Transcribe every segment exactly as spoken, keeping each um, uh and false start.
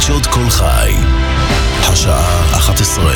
חדשות כל חי, השעה אחת עשרה.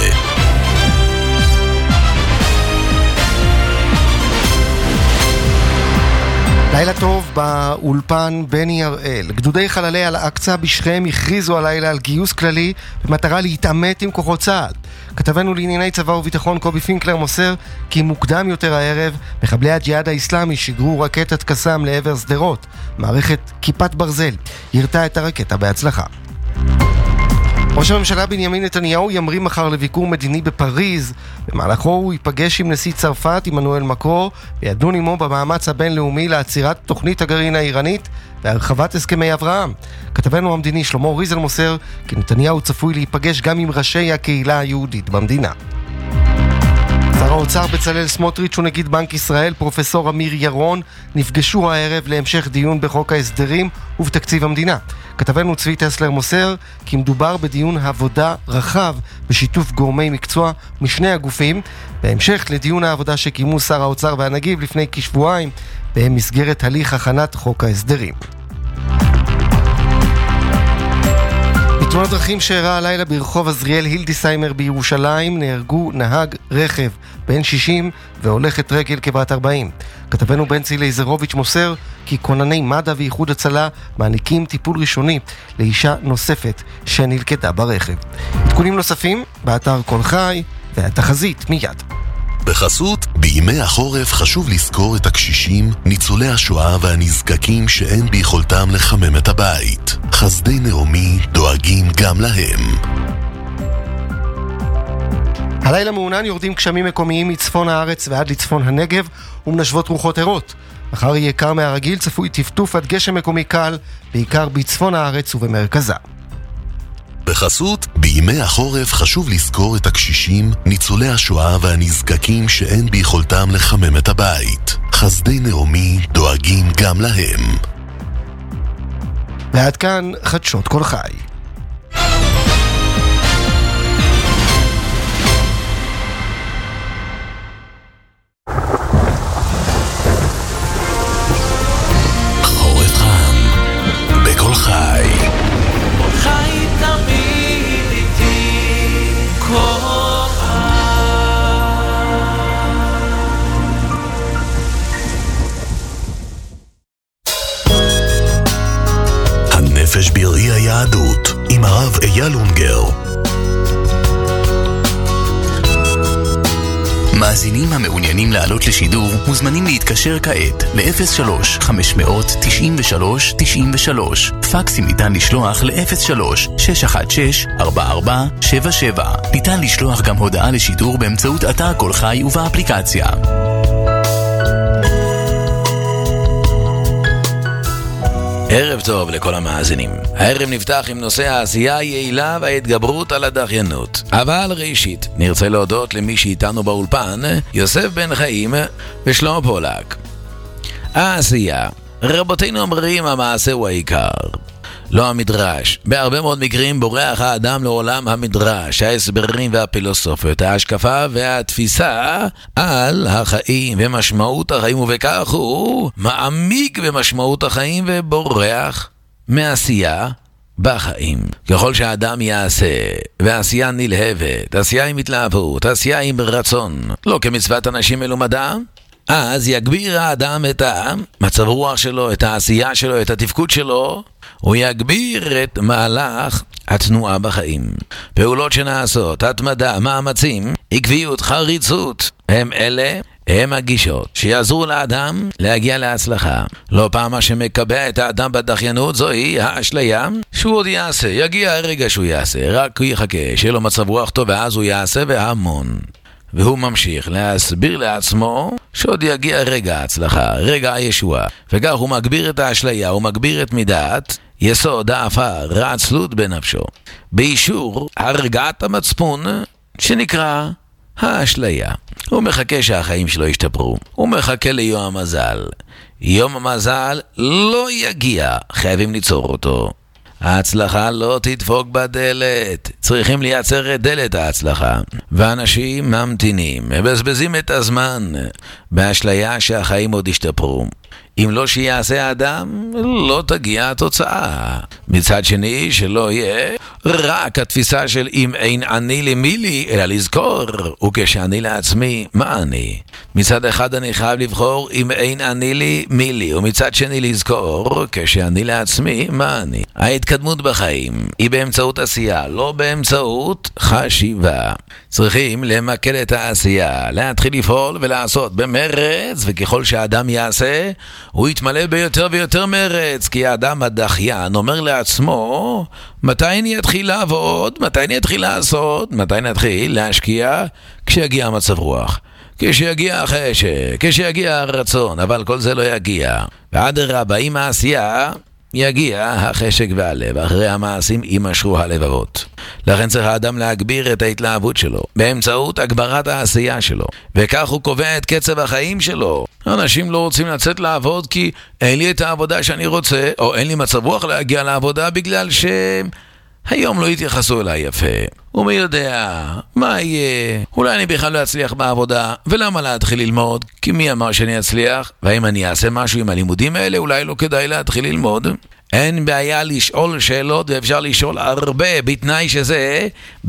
לילה טוב באולפן בני הראל. גדודי חללי אל-אקצא בשכם הכריזו הלילה על גיוס כללי במטרה להתעמת עם כוחות צה"ל. כתבנו לענייני צבא וביטחון קובי פינקלר מוסר כי מוקדם יותר הערב מחבלי הג'יהאד האסלאמי שיגרו רקטת קסאם לעבר סדרות. מערכת כיפת ברזל ירתה את הרקטה בהצלחה. ראש הממשלה בנימין נתניהו ימריא מחר לביקור מדיני בפריז. במהלכו הוא ייפגש עם נשיא צרפת עמנואל מקרון וידון עמו במאמץ הבינלאומי לעצירת תוכנית הגרעין האיראנית והרחבת הסכמי אברהם. כתבנו המדיני שלמה ריזל מוסר כי נתניהו צפוי להיפגש גם עם ראשי הקהילה היהודית במדינה. שר האוצר בצלאל סמוטריץ' ונגיד בנק ישראל פרופסור אמיר ירון נפגשו הערב להמשך דיון בחוק ההסדרים ובתקציב המדינה. כתבנו צבי טסלר מוסר כי מדובר בדיון עבודה רחב בשיתוף גורמי מקצוע משני הגופים, בהמשך לדיון העבודה שקיימו שר האוצר והנגיד לפני כשבועיים במסגרת הליך הכנת חוק ההסדרים. בתאונת דרכים שאירעה הלילה ברחוב עזריאל הילדיסיימר בירושלים נהרגו נהג רכב בן שישים והולכת רגל כבת ארבעים. כתבנו בנצי לייזרוביץ' מוסר כי כונני מד"א ואיחוד הצלה מעניקים טיפול ראשוני לאישה נוספת שנלכדה ברכב. עדכונים נוספים באתר כל חי והתחזית מיד. בחסות, בימי החורף חשוב לזכור את הקשישים, ניצולי השואה והנזקקים שאין ביכולתם לחמם את הבית. חסדי נעמי דואגים גם להם. הלילה מעונן יורדים גשמים מקומיים מצפון הארץ ועד לצפון הנגב ומנשבות רוחות ערות. מחר יהיה קר מהרגיל, צפוי טפטוף עד גשם מקומי קל, בעיקר בצפון הארץ ובמרכזה. בחסות, בימי החורף חשוב לזכור את הקשישים, ניצולי השואה והנזקקים שאין ביכולתם לחמם את הבית. חסדי נעמי דואגים גם להם. ועד כאן חדשות כל חי. חורף חם בכל חי. הנפש בראי היהדות עם הרב אייל אונגר. מאזינים המעוניינים לעלות לשידור מוזמנים להתקשר כעת ל-אפס שלוש חמש תשע שלוש תשע שלוש. פקסים ניתן לשלוח ל-אפס שלוש שש אחת שש ארבע ארבע שבע שבע. ניתן לשלוח גם הודעה לשידור באמצעות אתר כל חי ובאפליקציה. ערב טוב לכל המאזינים. הערב נפתח עם נושא העשייה היעילה וההתגברות על הדחיינות. אבל ראשית, נרצה להודות למי שאיתנו באולפן, יוסף בן חיים ושלמה פולק. העשייה. רבותינו אומרים המעשה הוא העיקר, לא המדרש. בהרבה מאוד מקרים בורח האדם לעולם המדרש, ההסברים והפילוסופיות, ההשקפה והתפיסה על החיים ומשמעות החיים, ובכך הוא מעמיק במשמעות החיים ובורח מעשייה בחיים. ככל שהאדם יעשה, ועשייה נלהבת, עשייה עם התלהבות, עשייה עם רצון, לא כמצוות אנשים מלומדה, אז יגביר האדם את המצב רוח שלו, את העשייה שלו, את התפקוד שלו, הוא יגביר את מהלך התנועה בחיים. פעולות שנעשות, התמדה, מאמצים, עקביות, חריצות, הם אלה, הם הגישות שיעזרו לאדם להגיע להצלחה. לא פעם מה שמקבע את האדם בדחיינות זוהי האשליה שהוא עוד יעשה, יגיע הרגע שהוא יעשה, רק הוא יחכה, שיהיה לו מצב רוח טוב ואז הוא יעשה והמון. והוא ממשיך להסביר לעצמו שעוד יגיע רגע ההצלחה, רגע הישועה, וכך הוא מגביר את האשליה, הוא מגביר את מידת יסוד האפר, העצלות בנפשו, באישור הרגעת המצפון שנקרא האשליה. הוא מחכה שהחיים שלו ישתפרו, הוא מחכה ליום המזל. יום המזל לא יגיע, חייבים ליצור אותו. ההצלחה לא תדפוק בדלת, צריכים לייצר את דלת ההצלחה, ואנשים ממתינים, מבזבזים את הזמן באשליה שהחיים עוד ישתפרו. אם לא שיעשה האדם, לא תגיע התוצאה. מצד שני, שלא יהיה, רק התפיסה של אם אין אני למי לי, אלא לזכור, וכשאני לעצמי, מה אני? מצד אחד אני חייב לבחור אם אין אני לי, מי לי, ומצד שני לזכור, כשאני לעצמי, מה אני? ההתקדמות בחיים היא באמצעות עשייה, לא באמצעות חשיבה. צריכים למקד את העשייה, להתחיל לפעול ולעשות במרץ, וככל שהאדם יעשה, הוא יתמלא ביותר ויותר מרץ, כי האדם הדחיין אומר לעצמו, מתי אני אתחיל לעבוד, מתי אני אתחיל לעשות, מתי נתחיל להשקיע, כשיגיע המצב רוח, כשיגיע החשק, כשיגיע הרצון, אבל כל זה לא יגיע. ועד הרבה עם העשייה יגיע החשק והלב, אחרי המעשים יימשכו הלבבות. לכן צריך האדם להגביר את ההתלהבות שלו באמצעות הגברת העשייה שלו, וכך הוא קובע את קצב החיים שלו. אנשים לא רוצים לצאת לעבוד כי אין לי את העבודה שאני רוצה, או אין לי מצב רוח להגיע לעבודה בגלל שהיום לא התייחסו אליי יפה. ומי יודע, מה יהיה? אולי אני בכלל לא אצליח בעבודה, ולמה להתחיל ללמוד? כי מי אמר שאני אצליח? והאם אני אעשה משהו עם הלימודים האלה? אולי לא כדאי להתחיל ללמוד. אין בעיה לשאול שאלות, ואפשר לשאול הרבה, בתנאי שזה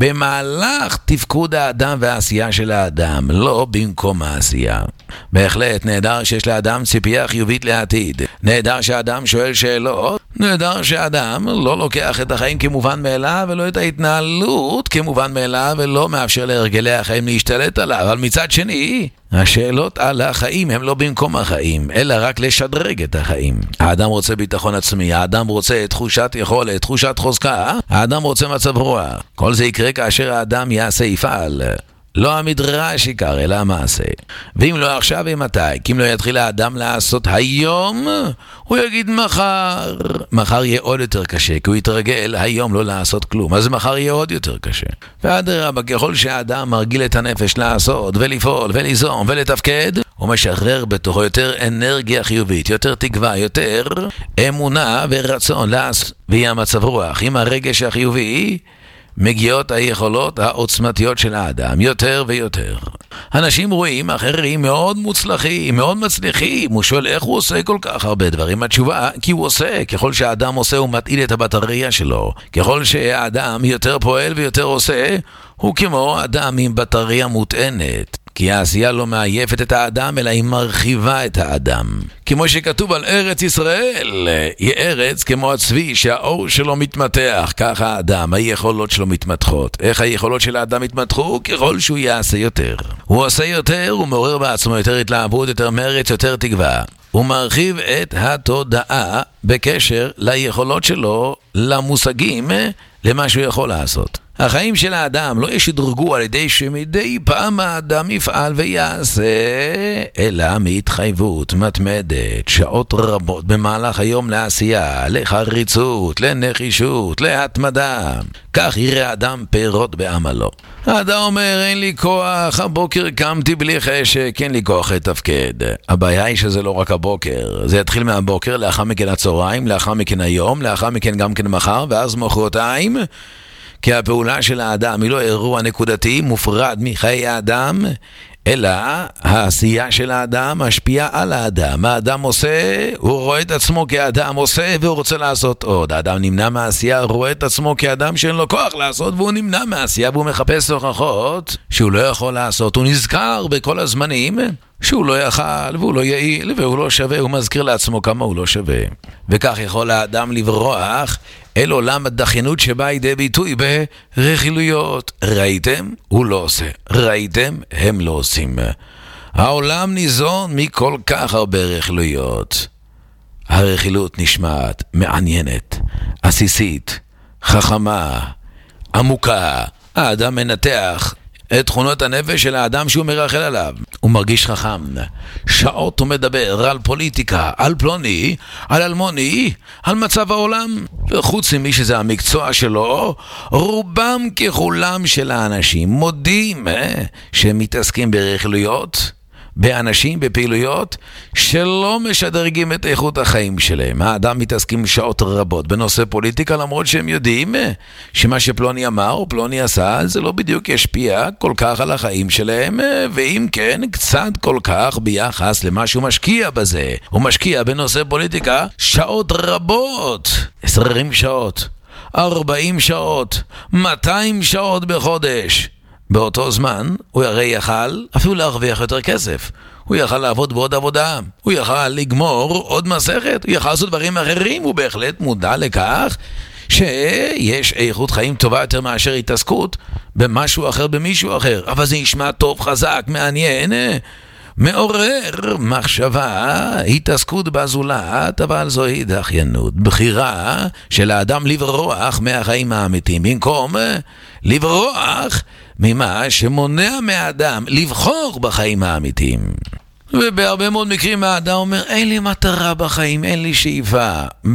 במהלך תפקוד האדם והעשייה של האדם, לא במקום העשייה. בהחלט, נהדר שיש לאדם ציפייה חיובית לעתיד. נהדר שהאדם שואל שאלות. נהדר שהאדם לא לוקח את החיים כמובן מאליו, ולא את ההתנהלות כמובן מאליו, ולא מאפשר להרגלי החיים להשתלט עליו. אבל מצד שני, השאלות על החיים הם לא במקום החיים, אלא רק לשדרג את החיים. האדם רוצה ביטחון עצמי, האדם רוצה תחושת יכולת, תחושת חוזקה, האדם רוצה מצב רוח. כל זה יקרה כאשר האדם יעשה, יפעל. לא המדרש עיקר, אלא המעשה. ואם לא עכשיו ומתי, כי אם לא יתחיל האדם לעשות היום, הוא יגיד מחר. מחר יהיה עוד יותר קשה, כי הוא יתרגל היום לא לעשות כלום, אז מחר יהיה עוד יותר קשה. ואדרבה, ככל שהאדם מרגיל את הנפש לעשות ולפעול וליזום ולתפקד, הוא משחרר בתוכו יותר אנרגיה חיובית, יותר תקווה, יותר אמונה ורצון לעשות, ויהיה המצב רוח עם הרגש החיובי, מגיעות היכולות העוצמתיות של האדם יותר ויותר. אנשים רואים אחרים מאוד מוצלחים, מאוד מצליחים. הוא שואל איך הוא עושה כל כך הרבה דברים. התשובה, כי הוא עושה. ככל שהאדם עושה הוא מטעיל את הבטריה שלו. ככל שהאדם יותר פועל ויותר עושה, הוא כמו אדם עם בטריה מוטענת. כי העשייה לא מעייפת את האדם, אלא היא מרחיבה את האדם. כמו שכתוב על ארץ ישראל, היא ארץ כמו הצבי שהאור שלו מתמתח, ככה האדם, היכולות שלו מתמתחות. איך היכולות של האדם מתמתחו? ככל שהוא יעשה יותר. הוא עושה יותר, הוא מעורר בעצמו יותר התלהבות, יותר מרץ, יותר תקווה. הוא מרחיב את התודעה בקשר ליכולות שלו, למושגים, למה שהוא יכול לעשות. החיים של האדם לא ישדרגו על ידי שמדי פעם האדם יפעל ויעשה, אלא מהתחייבות מתמדת, שעות רבות במהלך היום לעשייה, לחריצות, לנחישות, להתמדה. כך יראה אדם פירות בעמלו. האדם אומר, אין לי כוח, הבוקר קמתי בלי חשק, אין לי כוח לתפקד. הבעיה היא שזה לא רק הבוקר, זה יתחיל מהבוקר, לאחר מכן הצהריים, לאחר מכן היום, לאחר מכן גם כן מחר, ואז מחרתיים. כי הפעולה של האדם היא לא אירוע נקודתי מופרד מחיי האדם, אלא העשייה של האדם משפיעה על האדם. האדם עושה, הוא רואה את עצמו כאדם עושה והוא רוצה לעשות עוד. האדם נמנע מהעשייה, רואה את עצמו כאדם שאין לו כוח לעשות והוא נמנע מהעשייה והוא מחפש הוכחות שהוא לא יכול לעשות. הוא נזכר בכל הזמנים שהוא לא יכל והוא לא יעיל והוא לא שווה, הוא מזכיר לעצמו כמה הוא לא שווה. וכך יכול האדם לברוח אל עולם הדחיינות שבא ידי ביטוי ברכילויות. ראיתם? הוא לא עושה. ראיתם? הם לא עושים. העולם ניזון מכל כך הרבה רכילויות. הרכילות נשמעת מעניינת, עסיסית, חכמה, עמוקה. האדם מנתח את תכונות הנפש של האדם שהוא מרחל עליו. הוא מרגיש חכם. שעות הוא מדבר על פוליטיקה, על פלוני, על אלמוני, על מצב העולם. וחוץ ממי שזה המקצוע שלו, רובם ככולם של האנשים מודים אה, שהם מתעסקים ברכילויות, באנשים, בפעילויות שלא משדרגים את איכות החיים שלהם. האדם מתעסקים שעות רבות בנושא פוליטיקה, למרות שהם יודעים שמה שפלוני אמר או פלוני עשה זה לא בדיוק ישפיע כל כך על החיים שלהם, ואם כן קצת כל כך ביחס למה שהוא משקיע בזה. הוא משקיע בנושא פוליטיקה שעות רבות, עשרים שעות, ארבעים שעות, מאתיים שעות בחודש. באותו זמן הוא הרי יכל אפילו להרוויח יותר כסף. הוא יכל לעבוד בעוד עבודה, הוא יכל לגמור עוד מסכת, הוא יכל לעשות דברים אחרים. הוא בהחלט מודע לכך שיש איכות חיים טובה יותר מאשר התעסקות במשהו אחר, במישהו אחר. אבל זה נשמע טוב, חזק, מעניין, מעורר מחשבה, התעסקות בזולת, אבל זוהי דחיינות, בחירה של האדם לברוח מהחיים האמיתיים, במקום לברוח ממה שמונע מהאדם לבחור בחיים האמיתיים. ובהרבה מאוד מקרים האדם אומר, אין לי מטרה בחיים, אין לי שאיפה.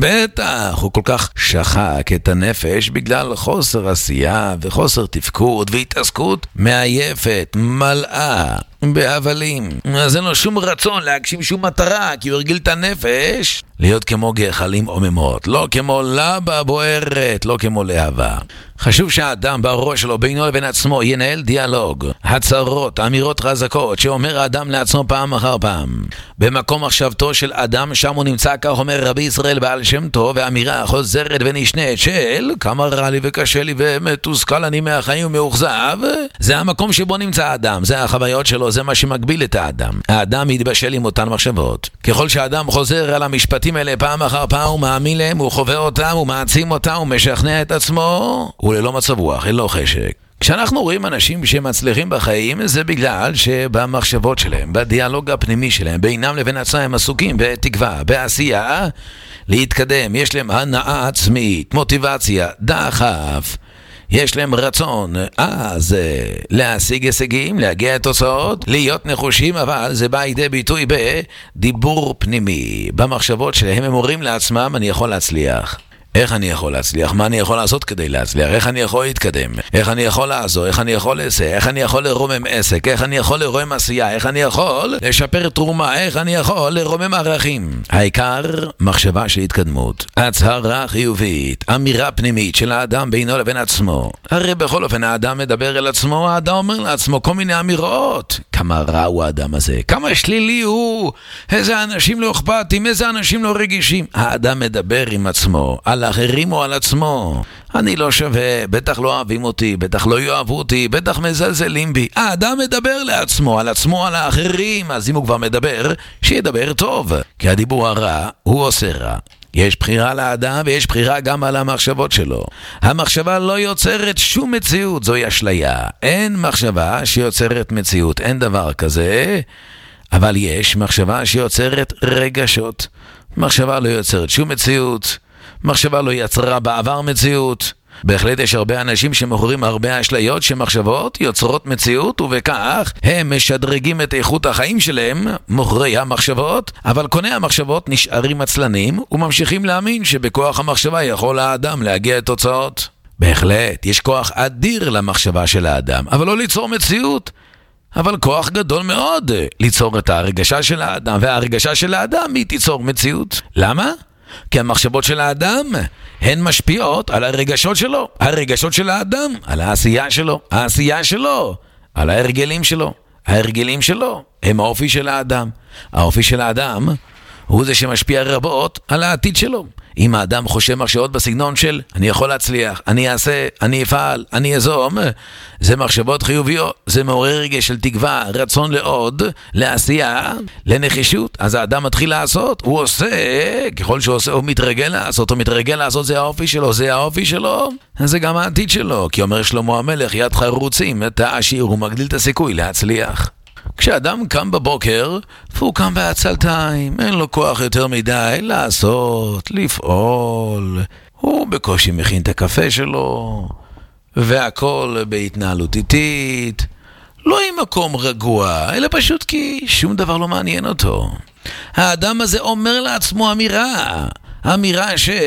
בטח, הוא כל כך שחק את הנפש בגלל חוסר עשייה וחוסר תפקוד והתעסקות מעייפת, מלאה בהבלים. אז אין לו שום רצון להגשים שום מטרה, כי הוא הרגיל את הנפש להיות כמו גחלים עוממות, לא כמו לבה בוערת, לא כמו להבה. חשוב שהאדם בראש שלו בינו לבין עצמו ינהל דיאלוג, הצהרות, אמירות חזקות שאומר האדם לעצמו פעם אחר פעם. במקום מחשבתו של אדם שם הוא נמצא, כך אומר רבי ישראל בעל שם טוב, והאמירה חוזרת ונשנית של כמה רע לי וקשה לי ומתוסכל אני מהחיים ומאוכזב. זה המקום שבו נמצא האדם, זה החוויות שלו, זה מה שמגביל את האדם. האדם מתבשל עם אותן מחשבות. ככל שהאדם חוזר על המשפטים האלה פעם אחר פעם, הוא מאמין להם, הוא חווה אותם, הוא מעצים אותם, הוא משכנע את עצמו, הוא ללא מצב רוח, אין לו חשק. כשאנחנו רואים אנשים שמצליחים בחיים, זה בגלל שבמחשבות שלהם, בדיאלוג הפנימי שלהם, בינם לבין עצמם הם עסוקים בתקווה, בעשייה, להתקדם. יש להם הנאה עצמית, מוטיבציה, דחף, יש להם רצון, אז להשיג הישגים, להגיע לתוצאות, להיות נחושים, אבל זה בא לידי ביטוי בדיבור פנימי. במחשבות שלהם הם אומרים לעצמם, אני יכול להצליח. איך אני יכול להצליח? מה אני יכול לעשות כדי להצליח? איך אני יכול להתקדם? איך אני יכול לעזור? איך אני יכול לעשות? איך אני יכול לרומם עסק? איך אני יכול לרומם עשייה? איך אני יכול לשפר תרומה? איך אני יכול לרומם ערכים? העיקר, מחשבה של התקדמות, הצהרה חיובית, אמירה פנימית של האדם בינו לבין עצמו. הרי בכל אופן האדם מדבר אל עצמו, האדם אומר לעצמו כל מיני אמירות. כמה רע הוא האדם הזה, כמה שלילי הוא, איזה אנשים לא אכפתים, איזה אנשים לא רגישים. האדם מדבר עם עצמו, על אחרים או על עצמו. אני לא שווה, בטח לא אוהבים אותי, בטח לא יאהבו אותי, בטח מזלזלים בי. האדם מדבר לעצמו, על עצמו, על האחרים. אז אם הוא כבר מדבר, שידבר טוב, כי הדיבור הרע הוא עושה רע. יש בחירה לאדם ויש בחירה גם על המחשבות שלו. המחשבה לא יוצרת שום מציאות, זוהי אשליה. אין מחשבה שיוצרת מציאות, אין דבר כזה. אבל יש מחשבה שיוצרת רגשות. מחשבה לא יוצרת שום מציאות, מחשבה לא יצרה בעבר מציאות. בהחלט יש הרבה אנשים שמוכרים הרבה אשליות שמחשבות יוצרות מציאות, ובכך הם משדרגים את איכות החיים שלהם, מוכרי המחשבות, אבל קוני המחשבות נשארים עצלנים וממשיכים להאמין שבכוח המחשבה יכול האדם להגיע לתוצאות. בהחלט יש כוח אדיר למחשבה של האדם, אבל לא ליצור מציאות. אבל כוח גדול מאוד ליצור את הרגשה של האדם, והרגשה של האדם היא תיצור מציאות. למה? כי המחשבות של האדם הן משפיעות על הרגשות שלו, הרגשות של האדם על העשייה שלו, העשייה שלו על ההרגלים שלו, ההרגלים שלו הם האופי של האדם. האופי של האדם הוא זה שמשפיע רבות על העתיד שלו. אם האדם חושב מחשבות בסגנון של אני יכול להצליח, אני אעשה, אני אפעל, אני אזום, זה מחשבות חיוביות, זה מעורר רגש של תקווה, רצון לעוד, לעשייה, לנחישות. אז האדם מתחיל לעשות, הוא עושה, ככל שהוא עושה הוא מתרגל לעשות, הוא מתרגל לעשות, זה האופי שלו, זה האופי שלו, זה גם העתיד שלו. כי אומר שלמה המלך, יד חרוצים, את העשיר, הוא מגדיל את הסיכוי להצליח. כשאדם קם בבוקר, והוא קם בעצלתיים, אין לו כוח יותר מדי לעשות, לפעול, הוא בקושי מכין את הקפה שלו, והכל בהתנהלות איטית, לא עם מקום רגוע, אלא פשוט כי שום דבר לא מעניין אותו. האדם הזה אומר לעצמו אמירה, אמירה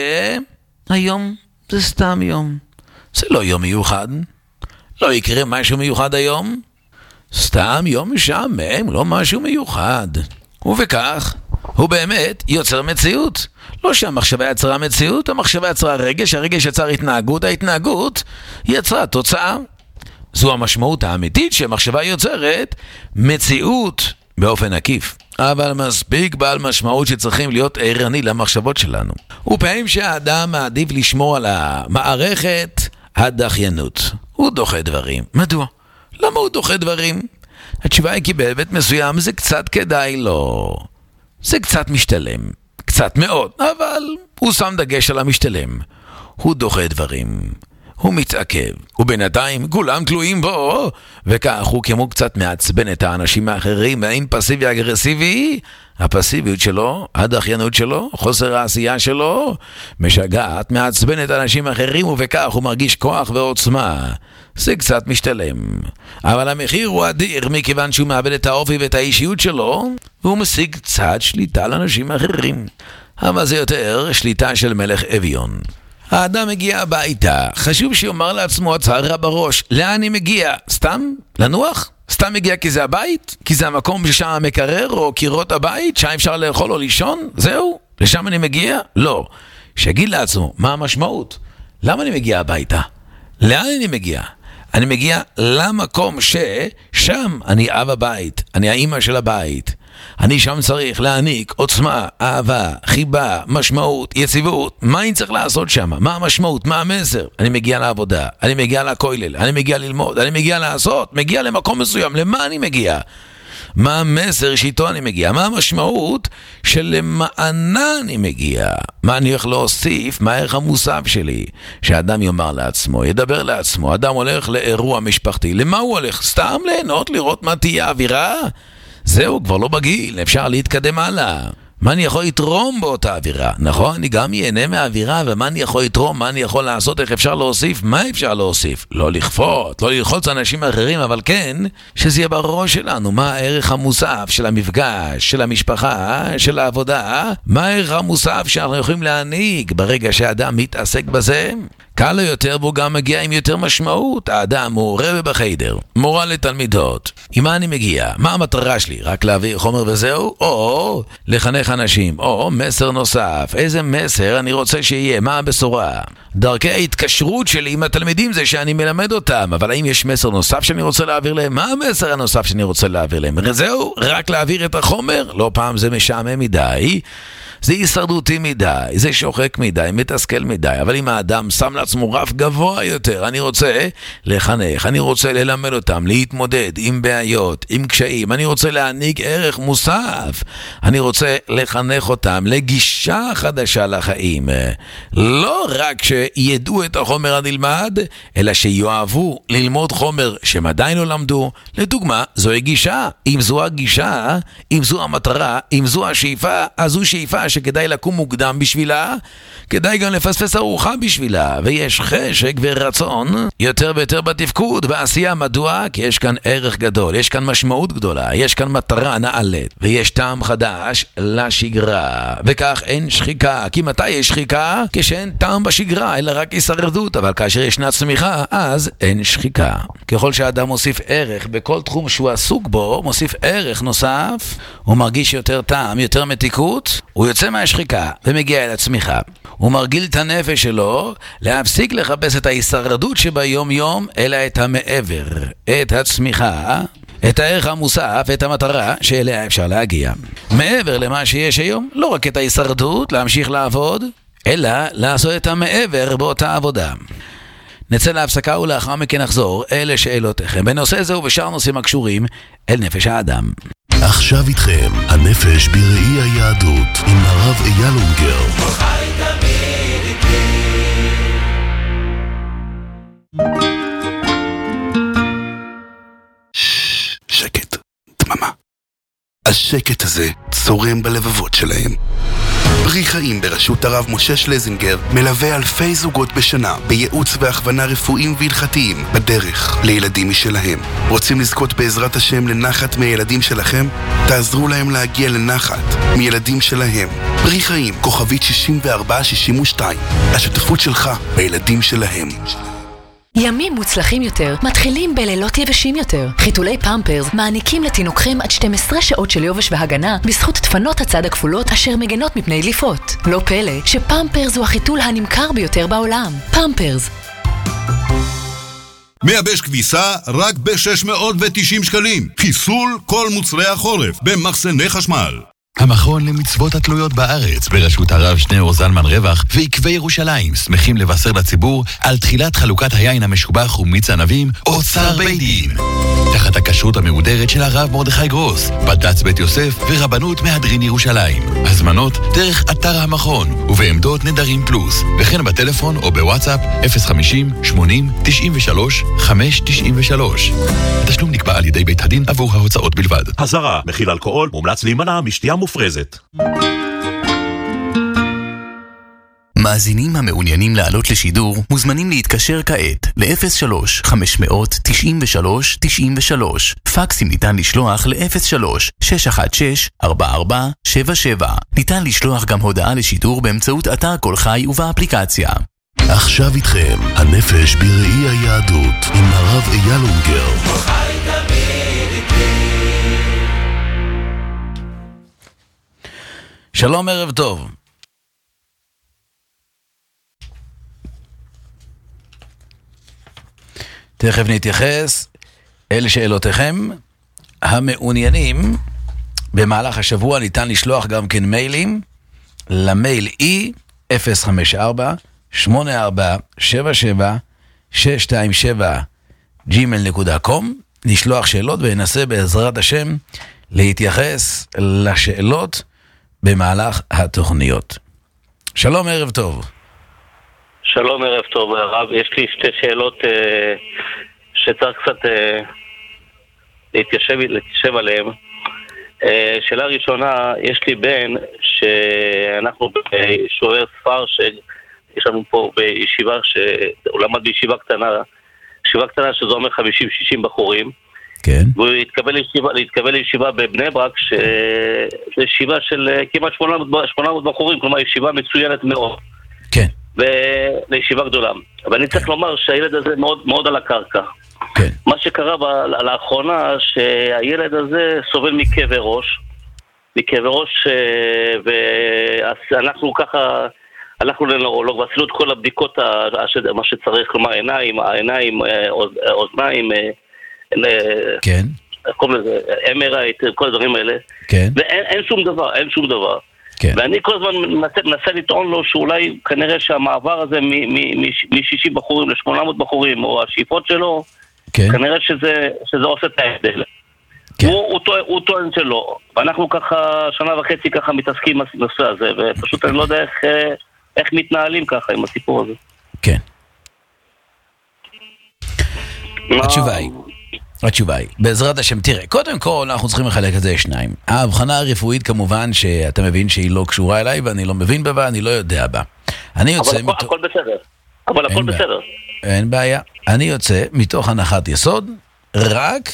שהיום זה סתם יום, זה לא יום מיוחד, לא יקרה משהו מיוחד היום, סתם יום משעמם, לא משהו מיוחד. ובכך הוא באמת יוצר מציאות. לא שהמחשבה יצרה מציאות, המחשבה יצרה רגש, הרגש יצר התנהגות, ההתנהגות יצרה תוצאה. זו המשמעות האמיתית שהמחשבה יוצרת מציאות באופן עקיף. אבל מספיק בעל משמעות שצריכים להיות ערני למחשבות שלנו. ופעמים שהאדם מעדיף לשמור על המערכת הדחיינות. הוא דוחה דברים. מדוע? למה הוא דוחה דברים? התשובה היא כי בהיבט מסוים זה קצת כדאי לו. זה קצת משתלם. קצת מאוד. אבל הוא שם דגש על המשתלם. הוא דוחה דברים. הוא מתעכב. ובינתיים כולם תלויים בו. וכך הוא כמו קצת מעצבן את האנשים האחרים. האם פסיבי אגרסיבי? הפסיביות שלו, הדחיינות שלו, חוסר העשייה שלו, משגעת, מעצבן את האנשים האחרים, ובכך הוא מרגיש כוח ועוצמה. זה קצת משתלם. אבל המחיר הוא אדיר, מכיוון שהוא מאבד את האופי ואת האישיות שלו, והוא משיג קצת שליטה על אנשים אחרים. אבל זה יותר שליטה של מלך אביון. האדם מגיע הביתה, חשוב שיאמר לעצמו הצהרה בראש, לאן אני מגיע? סתם? לנוח? סתם מגיע כי זה הבית? כי זה המקום ששם המקרר או קירות הבית? שם אפשר לאכול או לישון? זהו? לשם אני מגיע? לא. שיגיד לעצמו, מה המשמעות? למה אני מגיע הביתה? לאן אני מגיע? אני מגיע למקום ששם אני אב הבית, אני האמא של הבית. אני שם צריך להעניק עוצמה, אהבה, חיבה, משמעות, יציבות. מה אני צריך לעשות שם? מה המשמעות? מה המסר? אני מגיע לעבודה, אני מגיע לכולל, אני מגיע ללמוד, אני מגיע לעשות, מגיע למקום מסוים. למה אני מגיע? מה המסר שאיתו אני מגיע? מה המשמעות שלמענה אני מגיע? מה אני הולך להוסיף? מה הערך המוסף שלי? שאדם יאמר לעצמו, ידבר לעצמו. אדם הולך לאירוע משפחתי. למה הוא הולך? סתם ליהנות, לראות מה תהיה האווירה? זהו, כבר לא בגיל, אפשר להתקדם הלאה. מה אני יכול לתרום באותה אווירה? נכון, אני גם ייהנה מהאווירה, ומה אני יכול לתרום, מה אני יכול לעשות, איך אפשר להוסיף, מה אפשר להוסיף? לא לכפות, לא ללחוץ אנשים אחרים, אבל כן, שזה יהיה בראש שלנו, מה הערך המוסף של המפגש, של המשפחה, של העבודה, מה הערך המוסף שאנחנו יכולים להעניק ברגע שהאדם מתעסק בזה? קל לו יותר, והוא גם מגיע עם יותר משמעות. האדם הוא רב בחדר, מורה לתלמידות. עם מה אני מגיע? מה המטרה שלי? רק להעביר חומר וזהו? או לחנך אנשים? או מסר נוסף? איזה מסר אני רוצה שיהיה? מה הבשורה? דרכי ההתקשרות שלי עם התלמידים זה שאני מלמד אותם, אבל האם יש מסר נוסף שאני רוצה להעביר להם? מה המסר הנוסף שאני רוצה להעביר להם? זהו? רק להעביר את החומר? לא, פעם זה משעמם מדי, זה הישרדותי מדי, זה שוחק מדי, מתסכל מדי. אבל אם האדם שם לעצמו רף גבוה יותר, אני רוצה לחנך, אני רוצה ללמד אותם, להתמודד עם בעיות, עם קשיים, אני רוצה להעניק ערך מוסף, אני רוצה לחנך אותם לגישה חדשה לחיים. לא רק שידעו את החומר הנלמד, אלא שיואבו ללמוד חומר שהם עדיין לא למדו. לדוגמה, זוהי גישה. אם זו הגישה, אם זו המטרה, אם זו השאיפה, אז זו שאיפה שכדאי לקום מוקדם בשבילה, כדאי גם לפספס ארוחה בשבילה, ויש חשק ורצון יותר ויותר בתפקוד ועשייה. מדוע? כי יש כאן ערך גדול, יש כאן משמעות גדולה, יש כאן מטרה נעלית, ויש טעם חדש לשגרה, וכך אין שחיקה. כי מתי יש שחיקה? כשאין טעם בשגרה, אלא רק הישרדות. אבל כאשר ישנה צמיחה, אז אין שחיקה. ככל שהאדם מוסיף ערך בכל תחום שהוא עסוק בו, מוסיף ערך נוסף, הוא מרגיש יותר טעם, יותר מתיקות, הוא יוצא מהשחיקה ומגיע אל הצמיחה. הוא מרגיל את הנפש שלו להפסיק לחפש את ההישרדות שביום יום, אלא את המעבר, את הצמיחה, את הערך המוסף, את המטרה שאליה אפשר להגיע. מעבר למה שיש היום, לא רק את ההישרדות, להמשיך לעבוד, אלא לעשות את המעבר באותה עבודה. נצא להפסקה ולאחר מכן נחזור אלה שאלותיכם בנושא זה ובשאר נושאים הקשורים אל נפש האדם. עכשיו איתכם, הנפש בראי היהדות, עם הרב אייל אונגר. שקט, דממה. השקט הזה צורם בלבבות שלהם. פרי חיים בראשות הרב משה שלזינגר מלווה אלפי זוגות בשנה בייעוץ והכוונה רפואיים והלכתיים בדרך לילדים משלהם. רוצים לזכות בעזרת השם לנחת מילדים שלכם? תעזרו להם להגיע לנחת מילדים שלהם. פרי חיים, כוכבית שישים וארבע שישים ושתיים. השותפות שלך בילדים שלהם. ימים מוצלחים יותר מתחילים בלילות יבשים יותר. חיתולי פמפרס מעניקים לתינוקכם עד שתים עשרה שעות של יובש והגנה בזכות דפנות הצד הכפולות אשר מגנות מפני דליפות. לא פלא שפמפרס הוא החיתול הנמכר ביותר בעולם. פמפרס. מייבש כביסה רק ב-שש מאות ותשעים שקלים. חיסול כל מוצרי החורף במחסני חשמל. המכון למצוות התלויות בארץ בראשות הרב שניאור זלמן רווח ועקבי ירושלים שמחים לבשר לציבור על תחילת חלוקת היין המשובח ומיץ ענבים אוצר בית דין תחת הכשרות המהודרת של הרב מרדכי גרוס, בד"ץ בית יוסף ורבנות מהדרין ירושלים. הזמנות דרך אתר המכון ובעמדות נדרים פלוס, וכן בטלפון או בוואטסאפ אפס חמישים שמונים תשעים ושלוש חמש תשעים ושלוש. התשלום נקבע על ידי בית הדין עבור ההוצאות בלבד. הזרה, מכיל אלכוהול, מומלץ להימנע משתייה מופרזת. מאזינים המעוניינים לעלות לשידור מוזמנים להתקשר כעת ל-אפס שלוש חמש תשעים ושלוש תשעים ושלוש. פקסים ניתן לשלוח ל-אפס שלוש שש אחת שש ארבע ארבע שבע שבע. ניתן לשלוח גם הודעה לשידור באמצעות אתר כל חי ובאפליקציה. עכשיו איתכם, הנפש בראי היהדות עם הרב אייל אונגר. שלום, ערב טוב. תכף נתייחס אל שאלותיכם המעוניינים. במהלך השבוע ניתן לשלוח גם כן מיילים למייל e אפס חמש ארבע שמונה ארבע שבע שבע שש שתיים שבע ג'ימייל נקודה קום. נשלוח שאלות וננסה בעזרת השם להתייחס לשאלות במהלך התוכניות. שלום, ערב טוב. שלום, ערב טוב, הרב. יש לי שתי שאלות אה, שצריך קצת אה, להתיישב, להתיישב עליהן. אה, שאלה ראשונה, יש לי בן שאנחנו שוער ספר שיש לנו פה בישיבה, שהוא למד בישיבה קטנה, ישיבה קטנה שזה אומר חמישים שישים בחורים. כן. והוא התקבל לישיבה, להתקבל לישיבה בבני ברק, שזה ישיבה של כמעט שמונה מאות בחורים, כלומר ישיבה מצוינת מאוד. כן. ולישיבה גדולה. ואני צריך לומר שהילד הזה מאוד, מאוד על הקרקע. כן. מה שקרה ב- לאחרונה, שהילד הזה סובל מכאבי ראש, מכאבי ראש, ואנחנו ככה, הלכנו לנורולוג, ועשינו את כל הבדיקות, מה שצריך, כלומר עיניים, העיניים, אוזניים, כן. כל זה, אם אר איי, כל הדברים האלה. כן. ואין אין שום דבר, אין שום דבר. כן. ואני כל הזמן מנסה, מנסה לטעון לו שאולי כנראה שהמעבר הזה מ-שישים בחורים ל-שמונה מאות בחורים, או השאיפות שלו, כן. כנראה שזה, שזה עושה את ההבדל. כן. הוא, הוא, טוען, הוא טוען שלא. ואנחנו ככה, שנה וחצי ככה מתעסקים עם הנושא הזה, ופשוט אני לא יודע איך, איך מתנהלים ככה עם הסיפור הזה. כן. התשובה היא. התשובה היא, בעזרת השם, תראה, קודם כל אנחנו צריכים לחלק את זה לשניים. ההבחנה הרפואית כמובן שאתה מבין שהיא לא קשורה אליי, ואני לא מבין בה ואני לא יודע בה. אני יוצא אבל מתוך... הכל בסדר. אבל הכל בסדר. אין בעיה. אני יוצא מתוך הנחת יסוד, רק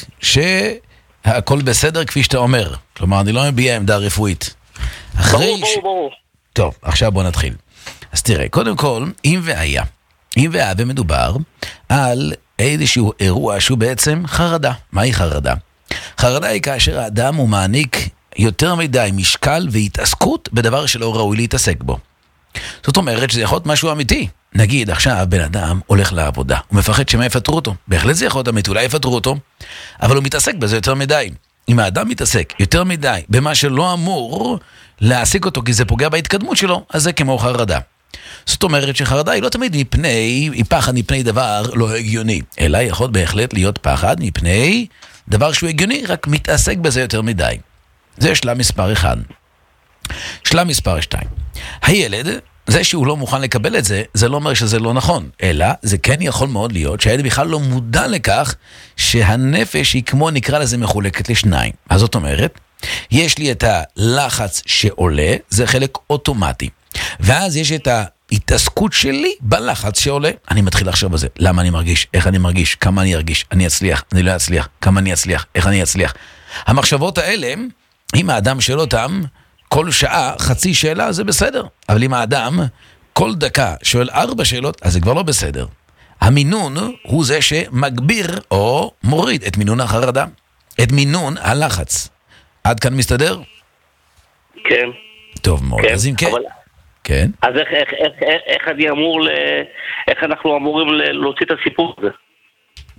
שהכל בסדר כפי שאתה אומר. כלומר, אני לא מביע עמדה רפואית. ברור, ש... ברור, ברור. טוב, עכשיו בוא נתחיל. אז תראה, קודם כל, אם והיה, אם והיה ומדובר על איזשהו אירוע שהוא בעצם חרדה. מהי חרדה? חרדה היא כאשר האדם הוא מעניק יותר מדי משקל והתעסקות בדבר שלא ראוי להתעסק בו. זאת אומרת שזה יכול להיות משהו אמיתי. נגיד עכשיו בן אדם הולך לעבודה, הוא מפחד שמה יפטרו אותו. בהחלט זה יכול להיות אמיתי, אולי יפטרו אותו, אבל הוא מתעסק בזה יותר מדי. אם האדם מתעסק יותר מדי במה שלא אמור להעסיק אותו כי זה פוגע בהתקדמות שלו, אז זה כמו חרדה. זאת אומרת שחרדה היא לא תמיד מפני, היא פחד מפני דבר לא הגיוני, אלא יכול בהחלט להיות פחד מפני דבר שהוא הגיוני, רק מתעסק בזה יותר מדי. זה שלב מספר אחד. שלב מספר שתיים. הילד, זה שהוא לא מוכן לקבל את זה, זה לא אומר שזה לא נכון, אלא זה כן יכול מאוד להיות שהילד בכלל לא מודע לכך שהנפש היא כמו נקרא לזה מחולקת לשניים. אז זאת אומרת, יש לי את הלחץ שעולה, זה חלק אוטומטי. ואז יש את ההתעסקות שלי בלחץ שעולה. אני מתחיל לחשוב בזה. למה אני מרגיש? איך אני מרגיש? כמה אני ארגיש? אני אצליח? אני לא אצליח? כמה אני אצליח? איך אני אצליח? המחשבות האלה, אם האדם שואל אותם, כל שעה, חצי שאלה, זה בסדר. אבל אם האדם, כל דקה, שואל ארבע שאלות, אז זה כבר לא בסדר. המינון הוא זה שמגביר או מוריד את מינון החרדה, את מינון הלחץ. עד כאן מסתדר? כן. טוב מאוד. כן, אז אם כן... אבל... כן. אז איך, איך, איך, איך אני אמור, ל... איך אנחנו אמורים להוציא את הסיפור הזה?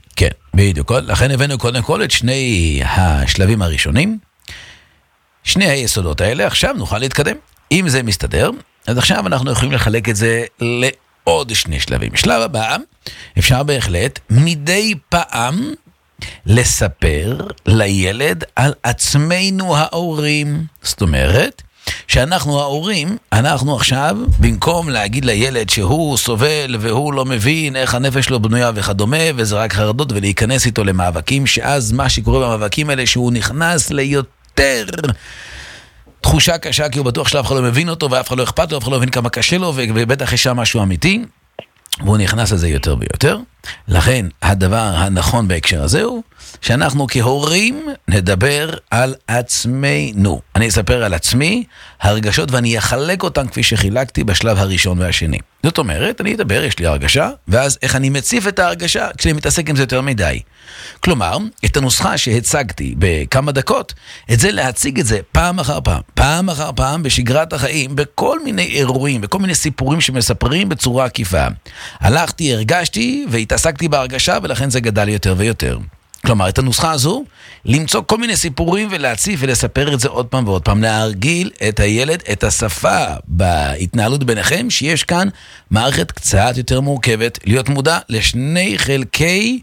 בדיוק, לכן הבאנו קודם כל את שני השלבים הראשונים, שני היסודות האלה, עכשיו נוכל להתקדם. אם זה מסתדר, אז עכשיו אנחנו יכולים לחלק את זה לעוד שני שלבים. שלב הבא, אפשר בהחלט מדי פעם לספר לילד על עצמנו ההורים. זאת אומרת, שאנחנו ההורים, אנחנו עכשיו, במקום להגיד לילד שהוא סובל והוא לא מבין איך הנפש שלו בנויה וכדומה, וזה רק חרדות, ולהיכנס איתו למאבקים, שאז מה שקורה במאבקים האלה, שהוא נכנס ליותר תחושה קשה, כי הוא בטוח שאף אחד לא מבין אותו, ואף אחד לא אכפת לו, אף אחד לא מבין כמה קשה לו, ובטח יש שם משהו אמיתי, והוא נכנס לזה יותר ויותר. לכן, הדבר הנכון בהקשר הזה הוא, שאנחנו כהורים נדבר על עצמנו. אני אספר על עצמי, הרגשות, ואני אחלק אותן כפי שחילקתי בשלב הראשון והשני. זאת אומרת, אני אדבר, יש לי הרגשה, ואז איך אני מציף את ההרגשה כשאני מתעסק עם זה יותר מדי. כלומר, את הנוסחה שהצגתי בכמה דקות, את זה להציג את זה פעם אחר פעם, פעם אחר פעם בשגרת החיים, בכל מיני אירועים, בכל מיני סיפורים שמספרים בצורה עקיפה. הלכתי, הרגשתי והתעסקתי בהרגשה, ולכן זה גדל יותר ויותר. כלומר, את הנוסחה הזו, למצוא כל מיני סיפורים ולהציף ולספר את זה עוד פעם ועוד פעם, להרגיל את הילד, את השפה בהתנהלות ביניכם, שיש כאן מערכת קצת יותר מורכבת, להיות מודע לשני חלקי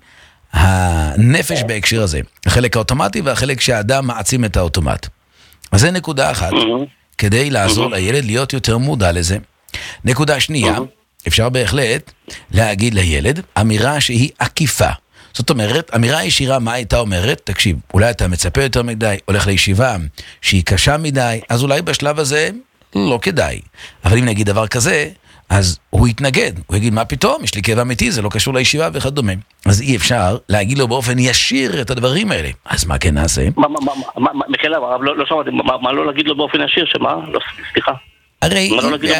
הנפש בהקשר הזה, החלק האוטומטי והחלק שהאדם מעצים את האוטומט. אז זה נקודה אחת, כדי לעזור לילד להיות יותר מודע לזה. נקודה שנייה, אפשר בהחלט להגיד לילד אמירה שהיא עקיפה. זאת אומרת, אמירה ישירה, מה הייתה אומרת? תקשיב, אולי אתה מצפה יותר מדי, הולך לישיבה שהיא קשה מדי, אז אולי בשלב הזה לא כדאי. אבל אם נגיד דבר כזה, אז הוא יתנגד, הוא יגיד, מה פתאום? יש לי כאב אמיתי, זה לא קשור לישיבה וכדומה. אז אי אפשר להגיד לו באופן ישיר את הדברים האלה. אז מה כן נעשה? מה, מה, מה, מה, מחילה, לא שמעתי, מה לא להגיד לו באופן ישיר, שמה? לא, סליחה. הרי,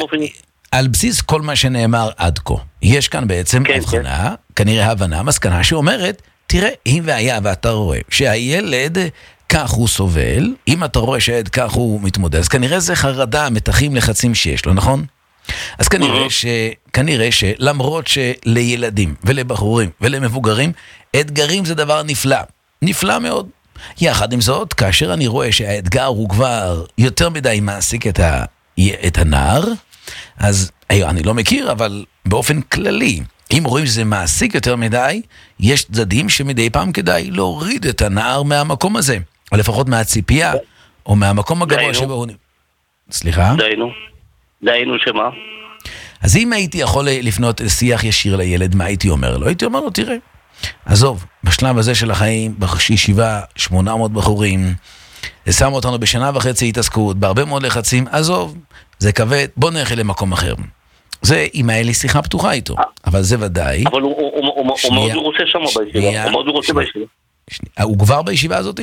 על בסיס כל מה שנאמר עד כה, יש כאן בעצם הבחנה, כנראה הבנה, מסקנה שאומרת, תראה, אם והיה ואתה רואה שהילד כך הוא סובל, אם אתה רואה שהילד כך הוא מתמודד, אז כנראה זה חרדה, מתחים, לחצים שיש לו, נכון? אז כנראה, ש, כנראה שלמרות שלילדים ולבחורים ולמבוגרים, אתגרים זה דבר נפלא, נפלא מאוד. יחד עם זאת, כאשר אני רואה שהאתגר הוא כבר יותר מדי מעסיק את, ה, את הנער, אז אני לא מכיר, אבל באופן כללי, אם רואים שזה מעסיק יותר מדי, יש צדדים שמדי פעם כדאי להוריד את הנער מהמקום הזה, או לפחות מהציפייה, או מהמקום הגבוה שבו הוא... סליחה? דיינו. דיינו שמה? אז אם הייתי יכול לפנות שיח ישיר לילד, מה הייתי אומר לו? הייתי אומר לו, תראה, עזוב, בשלב הזה של החיים, בישיבה, שמונה מאות בחורים, זה שם אותנו בשנה וחצי התעסקות, בהרבה מאוד לחצים, עזוב, זה כבד, בוא נלך למקום אחר. זה אם היה לי שיחה פתוחה איתו, אבל זה ודאי. אבל הוא מאוד רוצה שם בישיבה, הוא מאוד רוצה בישיבה. הוא כבר בישיבה הזאת?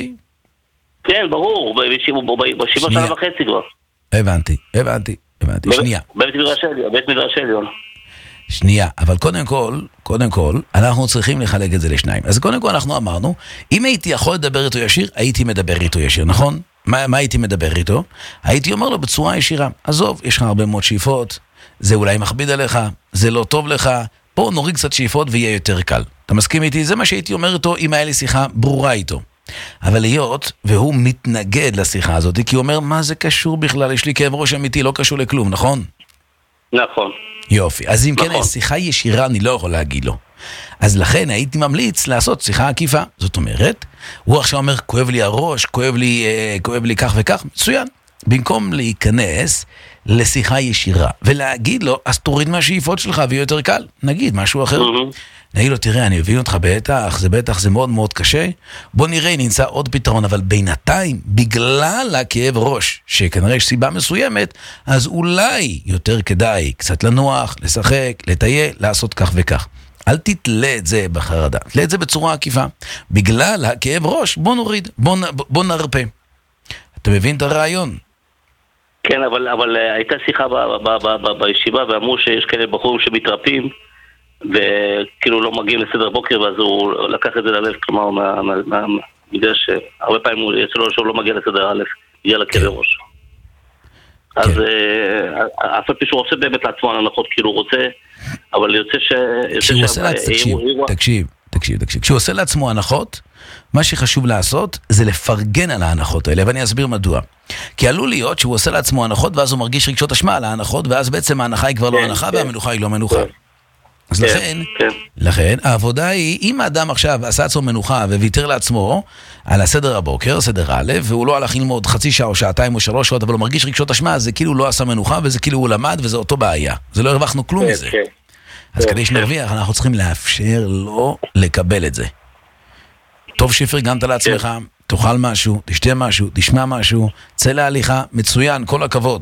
כן, ברור, בישיבה שנה וחצי כבר. הבנתי, הבנתי, הבנתי, שנייה. בית מדרש עליון. שנייה, אבל קודם כל, קודם כל, אנחנו צריכים לחלק את זה לשניים. אז קודם כל אנחנו אמרנו, אם הייתי יכול לדבר איתו ישיר, הייתי מדבר איתו ישיר, נכון? מה, מה הייתי מדבר איתו? הייתי אומר לו בצורה ישירה, עזוב, יש לך הרבה מאוד שאיפות, זה אולי מכביד עליך, זה לא טוב לך, פה נוריד קצת שאיפות ויהיה יותר קל. אתה מסכים איתי? זה מה שהייתי אומר איתו, אם היה לי שיחה ברורה איתו. אבל להיות, והוא מתנגד לשיחה הזאת, כי הוא אומר, מה זה קשור בכלל? יש לי כאב ראש אמיתי, לא קשור לכלום, נכון? נכון. יופי, אז אם נכון. כן, שיחה ישירה אני לא יכול להגיד לו. אז לכן הייתי ממליץ לעשות שיחה עקיפה. זאת אומרת, הוא עכשיו אומר, כואב לי הראש, כואב לי, אה, כואב לי כך וכך, מצוין. במקום להיכנס לשיחה ישירה, ולהגיד לו, אז תוריד מהשאיפות שלך, ויהיה יותר קל. נגיד משהו אחר. Mm-hmm. נגיד לו, תראה, אני מבין אותך בטח, זה בטח, זה מאוד מאוד קשה. בוא נראה, נמצא עוד פתרון, אבל בינתיים, בגלל הכאב ראש, שכנראה יש סיבה מסוימת, אז אולי יותר כדאי קצת לנוח, לשחק, לטייל, לעשות כך וכך. אל תתלה את זה בחרדה, תתלה את זה בצורה עקיפה. בגלל הכאב ראש, בוא נוריד, בוא, בוא נרפה. אתה מבין את הרעיון? כן, אבל, אבל הייתה שיחה ב, ב, ב, ב, בישיבה, ואמרו שיש כאלה בחורים שמתרפים, וכאילו לא מגיעים לסדר בוקר, ואז הוא לקח את זה ללב, כלומר, בגלל שהרבה פעמים הוא יצא לו שהוא לא מגיע לסדר א', יהיה לכאבי ראש. אז אף פעם שהוא עושה באמת לעצמו הנחות, כאילו הוא רוצה, אבל יוצא ש... כשהוא עושה לעצמו, תקשיב, תקשיב, תקשיב, תקשיב. כשהוא עושה לעצמו הנחות, מה שחשוב לעשות זה לפרגן על ההנחות האלה, ואני אסביר מדוע. כי עלול להיות שהוא עושה לעצמו הנחות, ואז הוא מרגיש רגשות אשמה על ההנחות, ואז בעצם ההנחה היא כבר לא הנחה, והמנוחה היא לא מנוחה. אז לכן, לכן, העבודה היא, אם האדם עכשיו עשה עצמו מנוחה וויתר לעצמו על הסדר הבוקר, סדר א', והוא לא הלך ללמוד חצי שעה או שעתיים או שלוש שעות, אבל הוא מרגיש רגשות אשמה, זה כאילו לא עשה מנוחה, וזה כאילו הוא למד, וזה אותו בעיה. זה לא הרווחנו כלום מזה. אז כדי שנרוויח, אנחנו צריכים לאפשר לו לקבל את זה. טוב שפרגנת לעצמך, תאכל משהו, תשתה משהו, תשמע משהו, צא להליכה, מצוין, כל הכבוד.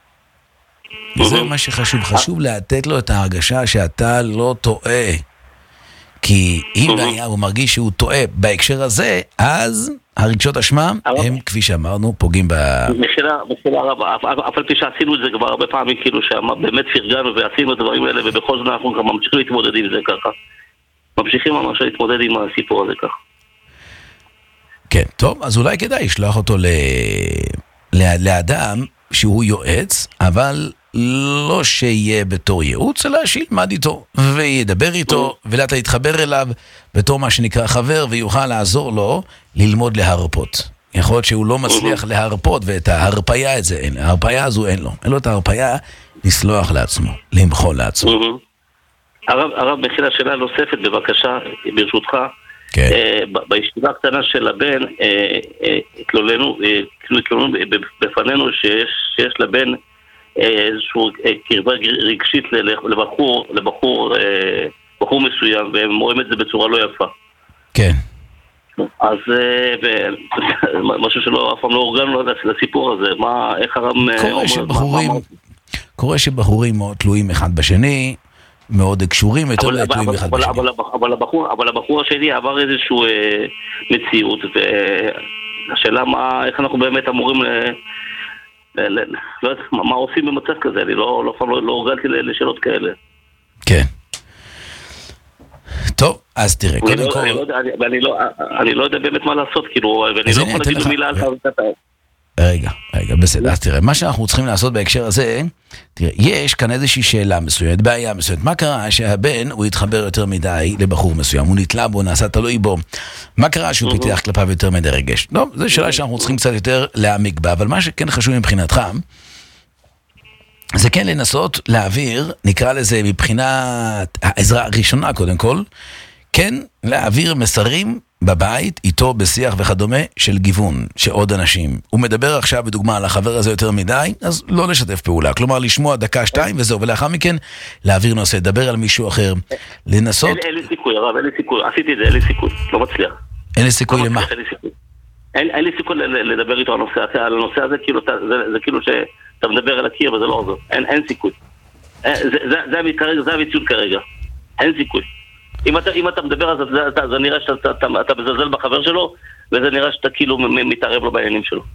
זה מה שחשוב, חשוב לתת לו את ההרגשה שאתה לא טועה. כי אם היה הוא מרגיש שהוא טועה בהקשר הזה, אז הרגשות אשמה הם, כפי שאמרנו, פוגעים ב... מחילה, מחילה רבה, אבל פי שעשינו את זה כבר הרבה פעמים, כאילו שבאמת פרגנו ועשינו את הדברים האלה, ובכל זאת אנחנו גם ממשיכים להתמודד עם זה ככה. ממשיכים ממש להתמודד עם הסיפור הזה ככה. כן, טוב, אז אולי כדאי לשלוח אותו ל... לאדם שהוא יועץ, אבל לא שיהיה בתור ייעוץ, אלא שילמד איתו וידבר איתו, ולאתה יתחבר אליו בתור מה שנקרא חבר, ויוכל לעזור לו ללמוד להרפות. יכול להיות שהוא לא מצליח להרפות, ואת ההרפיה את זה אין, ההרפיה הזו אין לו. אין לו את ההרפיה לסלוח לעצמו, למחול לעצמו. הרב, הרב, מחילה שאלה נוספת, בבקשה, ברשותך. כן. בישיבה הקטנה של הבן, התלוננו, התלוננו בפנינו שיש לבן איזשהו קרבה רגשית לבחור, לבחור, בחור מסוים, והם רואים את זה בצורה לא יפה. כן. אז משהו שלא, אף פעם לא אורגנו לסיפור הזה, מה, איך הרב... קורה שבחורים, קורה שבחורים מאוד תלויים אחד בשני, מאוד קשורים, יותר לא תלויים אחד בשני. אבל הבחור השני עבר איזושהי מציאות, והשאלה מה, איך אנחנו באמת אמורים... לא יודע, מה עושים במצב כזה? אני לא הורגלתי לשאלות כאלה. כן. טוב, אז תראה, קודם כל... אני לא יודע באמת מה לעשות, כאילו, ואני לא יכול להגיד מילה על חזקת. רגע, רגע, בסדר, אז תראה, מה שאנחנו צריכים לעשות בהקשר הזה, תראה, יש כאן איזושהי שאלה מסוימת, בעיה מסוימת. מה קרה שהבן, הוא התחבר יותר מדי לבחור מסוים, הוא נתלה בו, נעשה תלוי בו. מה קרה שהוא פיתח כלפיו יותר מדי רגש? לא, זו שאלה שאנחנו צריכים קצת יותר להעמיק בה, אבל מה שכן חשוב מבחינתך, זה כן לנסות להעביר, נקרא לזה מבחינת העזרה הראשונה קודם כל, כן להעביר מסרים בבית, איתו, בשיח וכדומה, של גיוון, שעוד אנשים. הוא מדבר עכשיו בדוגמה על החבר הזה יותר מדי, אז לא לשתף פעולה. כלומר, לשמוע דקה, שתיים וזהו, ולאחר מכן להעביר נושא, לדבר על מישהו אחר, לנסות... אין לי סיכוי, הרב, אין לי סיכוי. עשיתי את זה, אין לי סיכוי. לא מצליח. אין לי סיכוי למה? אין לי סיכוי לדבר איתו על הנושא הזה, זה כאילו שאתה מדבר על הקיר וזה לא עוזר. אין סיכוי. זה המציאות כרגע. אין סיכוי. אם אתה, אם אתה מדבר, אז זה, זה נראה שאתה אתה, אתה מזלזל בחבר שלו, וזה נראה שאתה כאילו מתערב לו בעניינים שלו.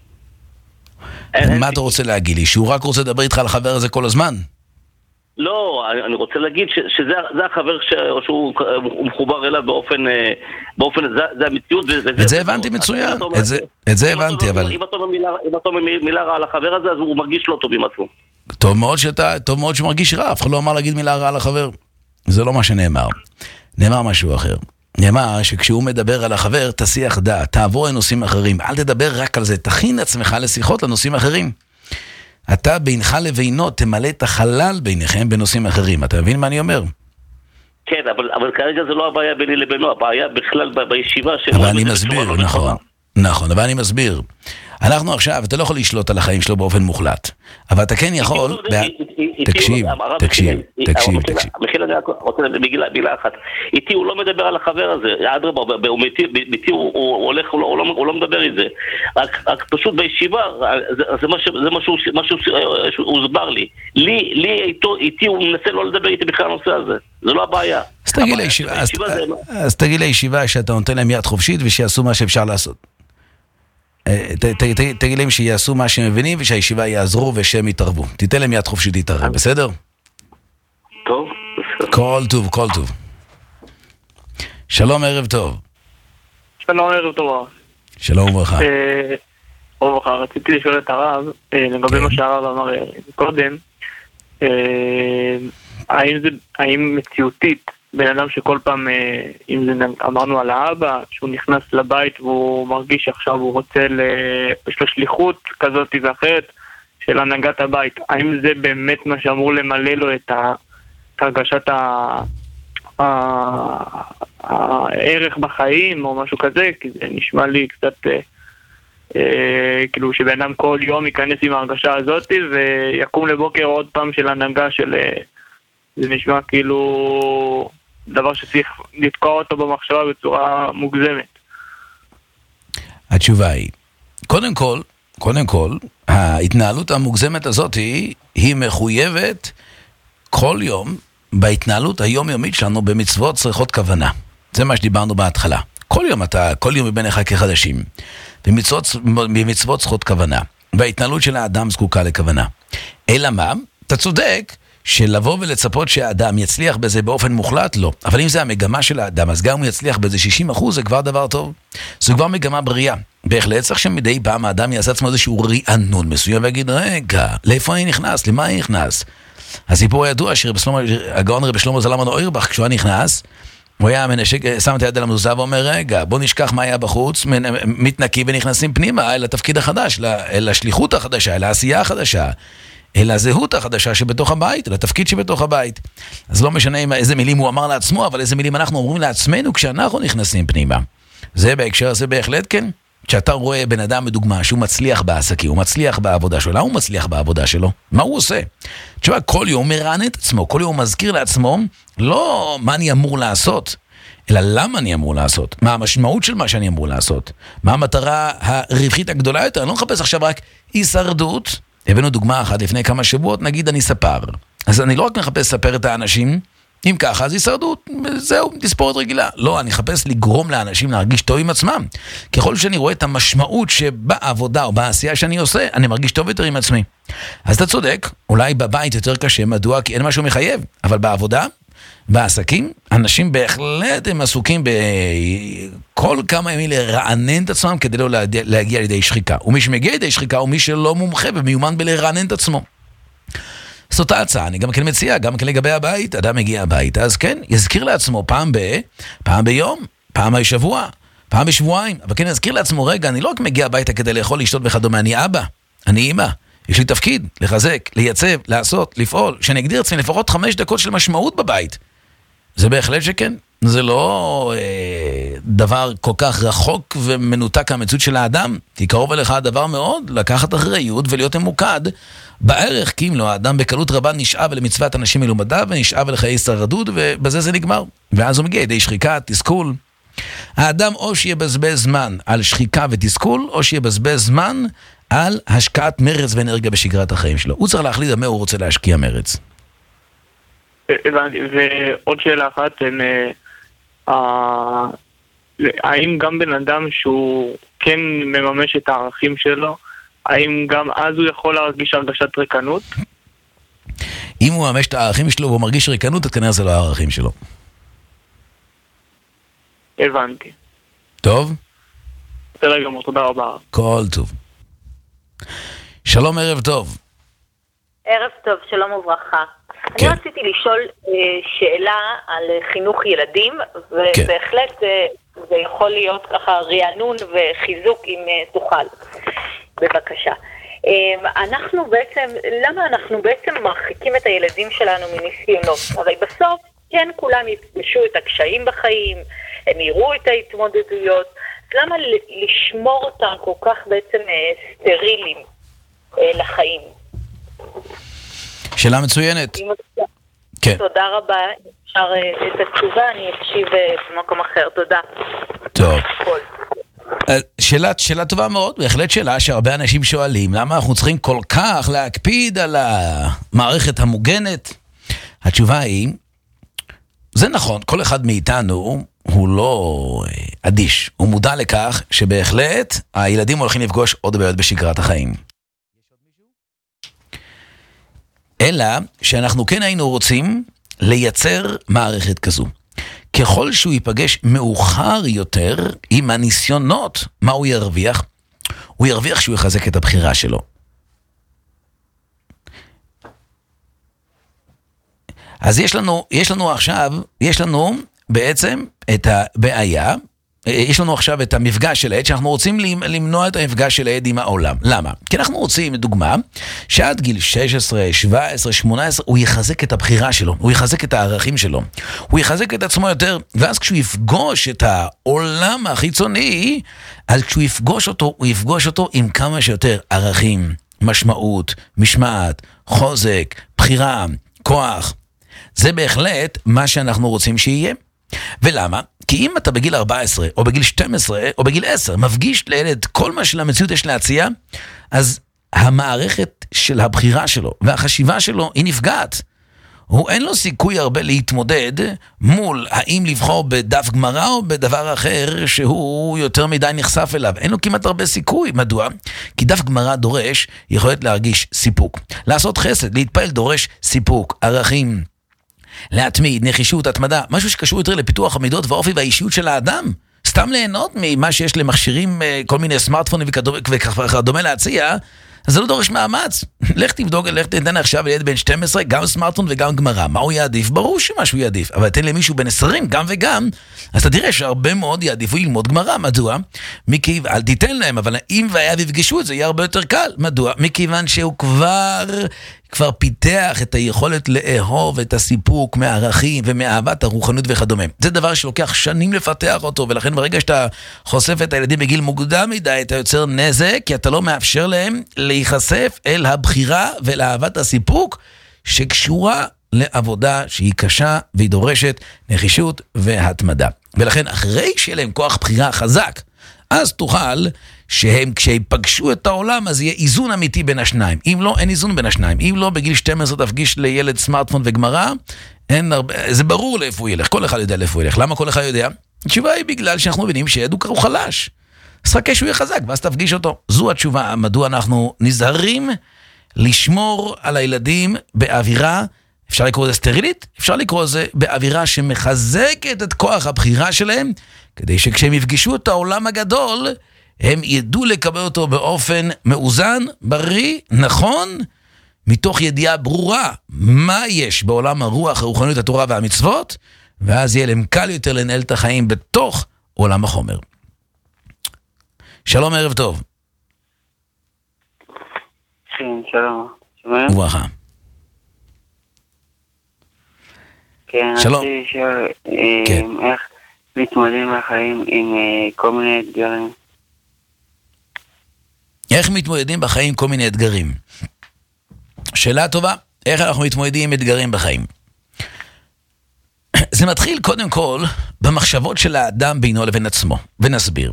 מה אתה רוצה להגיד לי? שהוא רק רוצה לדבר איתך על החבר הזה כל הזמן? לא, אני רוצה להגיד שזה החבר שהוא מחובר אליו באופן, באופן, זה המציאות. את זה הבנתי מצוין, את זה הבנתי, אבל... אם אתה אומר מילה רעה על החבר הזה, אז הוא מרגיש לא טוב עם עצמו. טוב מאוד שאתה, טוב מאוד שמרגיש רע, אף אחד לא אמר להגיד מילה רעה על החבר. זה לא מה שנאמר. נאמר משהו אחר. נאמר שכשהוא מדבר על החבר, תשיח דעת, תעבור לנושאים אחרים. אל תדבר רק על זה, תכין עצמך לשיחות לנושאים אחרים. אתה בינך לבינו תמלא את החלל ביניכם בנושאים אחרים. אתה מבין מה אני אומר? כן, אבל, אבל כרגע זה לא הבעיה ביני לבינו, הבעיה בכלל ב- בישיבה. אבל אני מסביר, נכון. נכון, אבל אני מסביר. אנחנו עכשיו, אתה לא יכול לשלוט על החיים שלו באופן מוחלט. אבל אתה כן יכול... תקשיב, תקשיב, תקשיב, תקשיב. מחילה, אני רוצה בגילה אחת. איתי הוא לא מדבר על החבר הזה. אדרבה, איתי הוא הולך, הוא לא מדבר את זה. רק פשוט בישיבה, זה משהו שהוא הסבר לי. לי, איתי הוא מנסה לא לדבר איתי בכלל הנושא הזה. זה לא הבעיה. אז תגיד לישיבה שאתה נותן להם יד חופשית ושיעשו מה שאפשר לעשות. תגיד להם שיעשו מה שהם מבינים ושהישיבה יעזרו ושהם יתערבו. תיתן להם יד חופשית להתערב, בסדר? טוב. כל טוב, כל טוב. שלום, ערב טוב. שלום, ערב טוב. שלום וברכה. וברכה, רציתי לשאול את הרב, לגבי מה שהרב אמר קודם, האם מציאותית בן אדם שכל פעם, אם זה אמרנו על האבא, שהוא נכנס לבית והוא מרגיש שעכשיו הוא רוצה, יש לו שליחות כזאת ואחרת של הנהגת הבית. האם זה באמת מה שאמור למלא לו את הרגשת הערך בחיים או משהו כזה? כי זה נשמע לי קצת כאילו שבן אדם כל יום ייכנס עם ההרגשה הזאת ויקום לבוקר עוד פעם של הנהגה של... זה נשמע כאילו דבר שצריך לתקוע אותו במחשבה בצורה מוגזמת. התשובה היא, קודם כל, קודם כל, ההתנהלות המוגזמת הזאת היא, היא מחויבת כל יום בהתנהלות היומיומית שלנו במצוות צריכות כוונה. זה מה שדיברנו בהתחלה. כל יום אתה, כל יום מביניך כחדשים. במצוות, במצוות צריכות כוונה. וההתנהלות של האדם זקוקה לכוונה. אלא מה? אתה צודק, שלבוא ולצפות שהאדם יצליח בזה באופן מוחלט, לא. אבל אם זה המגמה של האדם, אז גם הוא יצליח בזה שישים אחוז, זה כבר דבר טוב. זו כבר מגמה בריאה. בהחלט צריך שמדי פעם האדם יעשה עצמו איזשהו רענון מסוים, ויגיד, רגע, לאיפה אני נכנס? למה אני נכנס? הסיפור הידוע, שהגאון רבי שלמה זלמן אוירבך, כשהוא נכנס, הוא היה מנשק, שם את היד על המזוזה ואומר, רגע, בוא נשכח מה היה בחוץ, מתנקים ונכנסים פנימה אל התפקיד החדש, אל השליחות החדשה, אל העשייה החדשה. אלא הזהות החדשה שבתוך הבית, אלא התפקיד שבתוך הבית. אז לא משנה איזה מילים הוא אמר לעצמו, אבל איזה מילים אנחנו אומרים לעצמנו כשאנחנו נכנסים פנימה. זה בהקשר הזה בהחלט כן. כשאתה רואה בן אדם בדוגמה שהוא מצליח בעסקים, הוא מצליח בעבודה שלו, למה הוא מצליח בעבודה שלו? מה הוא עושה? תשמע, כל יום הוא מרענן את עצמו, כל יום הוא מזכיר לעצמו, לא מה אני אמור לעשות, אלא למה אני אמור לעשות, מה המשמעות של מה שאני אמור לעשות, מה המטרה הרווחית הגדולה יותר. אני לא מחפש עכשיו רק הישרדות. הבאנו דוגמה אחת לפני כמה שבועות, נגיד אני ספר. אז אני לא רק מחפש לספר את האנשים, אם ככה, אז הישרדות, זהו, תספורת רגילה. לא, אני מחפש לגרום לאנשים להרגיש טוב עם עצמם. ככל שאני רואה את המשמעות שבעבודה או בעשייה שאני עושה, אני מרגיש טוב יותר עם עצמי. אז אתה צודק, אולי בבית יותר קשה, מדוע? כי אין משהו מחייב. אבל בעבודה, בעסקים, אנשים בהחלט הם עסוקים בכל כמה ימים לרענן את עצמם כדי לא להגיע לידי שחיקה. ומי שמגיע לידי שחיקה הוא מי שלא מומחה ומיומן בלרענן את עצמו. זאת אותה הצעה, אני גם כן מציע, גם כן לגבי הבית, אדם מגיע הביתה, אז כן, יזכיר לעצמו פעם ב, פעם ביום, פעם בשבוע, פעם בשבועיים, אבל כן יזכיר לעצמו, רגע, אני לא רק מגיע הביתה כדי לאכול, לשתות וכדומה, אני אבא, אני אמא, יש לי תפקיד, לחזק, לייצב, לעשות, לפעול, שאני אגדיר עצמי לפחות חמש דקות של משמעות בבית. זה בהחלט שכן, זה לא אה, דבר כל כך רחוק ומנותק מהמציאות של האדם, כי קרוב אליך הדבר מאוד לקחת אחריות ולהיות ממוקד בערך, כי אם לא, האדם בקלות רבה נשאב למצוות אנשים מלומדיו ונשאב לחיי שרדות, ובזה זה נגמר. ואז הוא מגיע לידי שחיקה, תסכול. האדם או שיבזבז זמן על שחיקה ותסכול, או שיבזבז זמן על השקעת מרץ ואנרגיה בשגרת החיים שלו. הוא צריך להחליט במה הוא רוצה להשקיע מרץ. ועוד שאלה אחת, האם גם בן אדם שהוא כן מממש את הערכים שלו, האם גם אז הוא יכול להרגיש הרגשת ריקנות? אם הוא מממש את הערכים שלו והוא מרגיש ריקנות, אז כנראה זה לא הערכים שלו. הבנתי. טוב? בסדר גמור, תודה רבה. כל טוב. שלום, ערב טוב. ערב טוב, שלום וברכה. כן. אני רציתי לשאול אה, שאלה על חינוך ילדים, ובהחלט כן. אה, זה יכול להיות ככה רענון וחיזוק אם אה, תוכל. בבקשה. אה, אנחנו בעצם, למה אנחנו בעצם מרחיקים את הילדים שלנו מניסיונות? הרי בסוף כן כולם יפגשו את הקשיים בחיים, הם יראו את ההתמודדויות, למה לשמור אותם כל כך בעצם אה, סטרילים אה, לחיים? שאלה מצוינת. כן. תודה רבה. אפשר את התשובה, אני אקשיב במקום אחר. תודה. טוב. שאלה, שאלה טובה מאוד, בהחלט שאלה שהרבה אנשים שואלים, למה אנחנו צריכים כל כך להקפיד על המערכת המוגנת? התשובה היא, זה נכון, כל אחד מאיתנו הוא לא אדיש, הוא מודע לכך שבהחלט הילדים הולכים לפגוש עוד בעיות בשגרת החיים. אלא שאנחנו כן היינו רוצים לייצר מערכת כזו. ככל שהוא ייפגש מאוחר יותר עם הניסיונות, מה הוא ירוויח? הוא ירוויח שהוא יחזק את הבחירה שלו. אז יש לנו, יש לנו עכשיו, יש לנו בעצם את הבעיה, יש לנו עכשיו את המפגש של העד, שאנחנו רוצים למנוע את המפגש של העד עם העולם. למה? כי אנחנו רוצים, דוגמה, שעד גיל שש עשרה, שבע עשרה, שמונה עשרה, הוא יחזק את הבחירה שלו, הוא יחזק את הערכים שלו, הוא יחזק את עצמו יותר, ואז כשהוא יפגוש את העולם החיצוני, אז כשהוא יפגוש אותו, הוא יפגוש אותו עם כמה שיותר ערכים, משמעות, משמעת, חוזק, בחירה, כוח. זה בהחלט מה שאנחנו רוצים שיהיה. ולמה? כי אם אתה בגיל ארבע עשרה, או בגיל שתים עשרה, או בגיל עשר, מפגיש לילד כל מה שלמציאות יש להציע, אז המערכת של הבחירה שלו, והחשיבה שלו, היא נפגעת. הוא אין לו סיכוי הרבה להתמודד מול האם לבחור בדף גמרא או בדבר אחר שהוא יותר מדי נחשף אליו. אין לו כמעט הרבה סיכוי. מדוע? כי דף גמרא דורש יכולת להרגיש סיפוק. לעשות חסד, להתפעל דורש סיפוק, ערכים, להתמיד, נחישות, התמדה, משהו שקשור יותר לפיתוח המידות והאופי והאישיות של האדם. סתם ליהנות ממה שיש למכשירים, כל מיני סמארטפונים וכדומה להציע, אז זה לא דורש מאמץ. לך תבדוק, לך תתן עכשיו לילד בן שתים עשרה, גם סמארטפון וגם גמרא. מה הוא יעדיף? ברור שמשהו יעדיף. אבל תן למישהו בן עשרים, גם וגם, אז אתה תראה שהרבה מאוד יעדיפו ללמוד גמרא. מדוע? מכיוון, אל תיתן להם, אבל אם והיה ויפגשו את זה, יהיה הרבה יותר קל. מדוע? מכיוון שהוא כבר... כבר פיתח את היכולת לאהוב את הסיפוק מהערכים ומאהבת הרוחניות וכדומה. זה דבר שלוקח שנים לפתח אותו, ולכן ברגע שאתה חושף את הילדים בגיל מוקדם מדי, אתה יוצר נזק, כי אתה לא מאפשר להם להיחשף אל הבחירה ולאהבת הסיפוק, שקשורה לעבודה שהיא קשה והיא דורשת נחישות והתמדה. ולכן אחרי שיהיה להם כוח בחירה חזק, אז תוכל שהם כשיפגשו את העולם, אז יהיה איזון אמיתי בין השניים. אם לא, אין איזון בין השניים. אם לא, בגיל שתים עשרה תפגיש לילד סמארטפון וגמרא, אין הרבה, זה ברור לאיפה הוא ילך. כל אחד יודע לאיפה הוא ילך. למה כל אחד יודע? התשובה היא בגלל שאנחנו מבינים שעד הוא חלש. אז חכה שהוא יהיה חזק, ואז תפגיש אותו. זו התשובה, מדוע אנחנו נזהרים לשמור על הילדים באווירה, אפשר לקרוא לזה סטרילית, אפשר לקרוא לזה באווירה שמחזקת את כוח הבחירה שלהם, כדי שכשהם יפגשו את העולם הגדול, הם ידעו לקבל אותו באופן מאוזן, בריא, נכון, מתוך ידיעה ברורה מה יש בעולם הרוח, הרוחניות, התורה והמצוות, ואז יהיה להם קל יותר לנהל את החיים בתוך עולם החומר. שלום, ערב טוב. כן, שלום. שומע? וברכה. כן, שלום. רציתי לשאול כן. איך מתמודדים בחיים עם כל מיני אתגרים. איך מתמודדים בחיים עם כל מיני אתגרים? שאלה טובה, איך אנחנו מתמודדים עם אתגרים בחיים? זה מתחיל קודם כל במחשבות של האדם בינו לבין עצמו, ונסביר.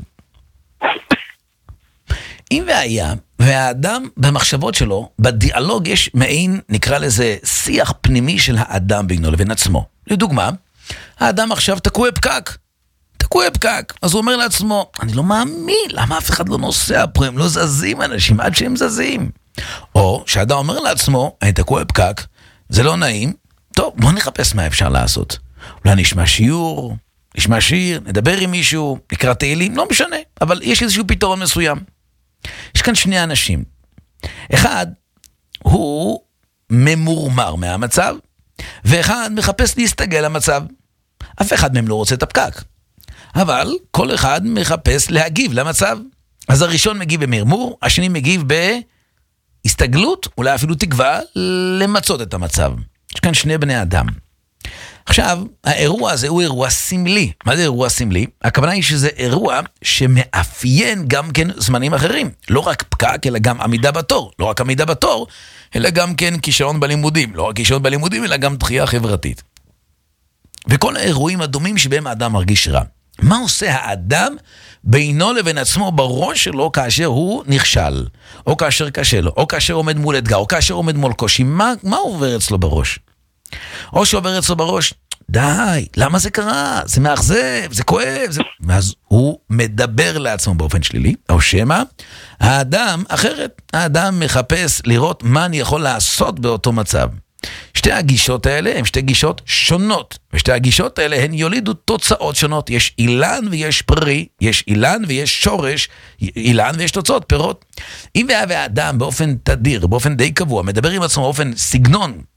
אם והיה, והאדם במחשבות שלו, בדיאלוג יש מעין, נקרא לזה, שיח פנימי של האדם בינו לבין עצמו. לדוגמה, האדם עכשיו תקוע פקק. תקוע פקק. אז הוא אומר לעצמו, אני לא מאמין, למה אף אחד לא נוסע פה, הם לא זזים אנשים עד שהם זזים. או שהאדם אומר לעצמו, אני תקוע פקק, זה לא נעים, טוב, בוא נחפש מה אפשר לעשות. אולי נשמע שיעור, נשמע שיר, נדבר עם מישהו, נקרא תהילים, לא משנה, אבל יש איזשהו פתרון מסוים. יש כאן שני אנשים. אחד, הוא ממורמר מהמצב, ואחד מחפש להסתגל למצב. אף אחד מהם לא רוצה את הפקק. אבל כל אחד מחפש להגיב למצב. אז הראשון מגיב במרמור, השני מגיב בהסתגלות, אולי אפילו תקווה, למצות את המצב. יש כאן שני בני אדם. עכשיו, האירוע הזה הוא אירוע סמלי. מה זה אירוע סמלי? הכוונה היא שזה אירוע שמאפיין גם כן זמנים אחרים. לא רק פקק, אלא גם עמידה בתור. לא רק עמידה בתור, אלא גם כן כישרון בלימודים. לא רק כישרון בלימודים, אלא גם דחייה חברתית. וכל האירועים הדומים שבהם האדם מרגיש רע. מה עושה האדם בינו לבין עצמו בראש שלו כאשר הוא נכשל? או כאשר קשה לו? או כאשר עומד מול אתגר? או כאשר עומד מול קושי? מה, מה עובר אצלו בראש? או שעובר אצלו בראש, די, למה זה קרה? זה מאכזב, זה כואב. זה... ואז הוא מדבר לעצמו באופן שלילי, או שמה, האדם אחרת, האדם מחפש לראות מה אני יכול לעשות באותו מצב. שתי הגישות האלה הן שתי גישות שונות, ושתי הגישות האלה הן יולידו תוצאות שונות. יש אילן ויש פרי, יש אילן ויש שורש, אילן ויש תוצאות, פירות. אם והאדם באופן תדיר, באופן די קבוע, מדבר עם עצמו באופן סגנון,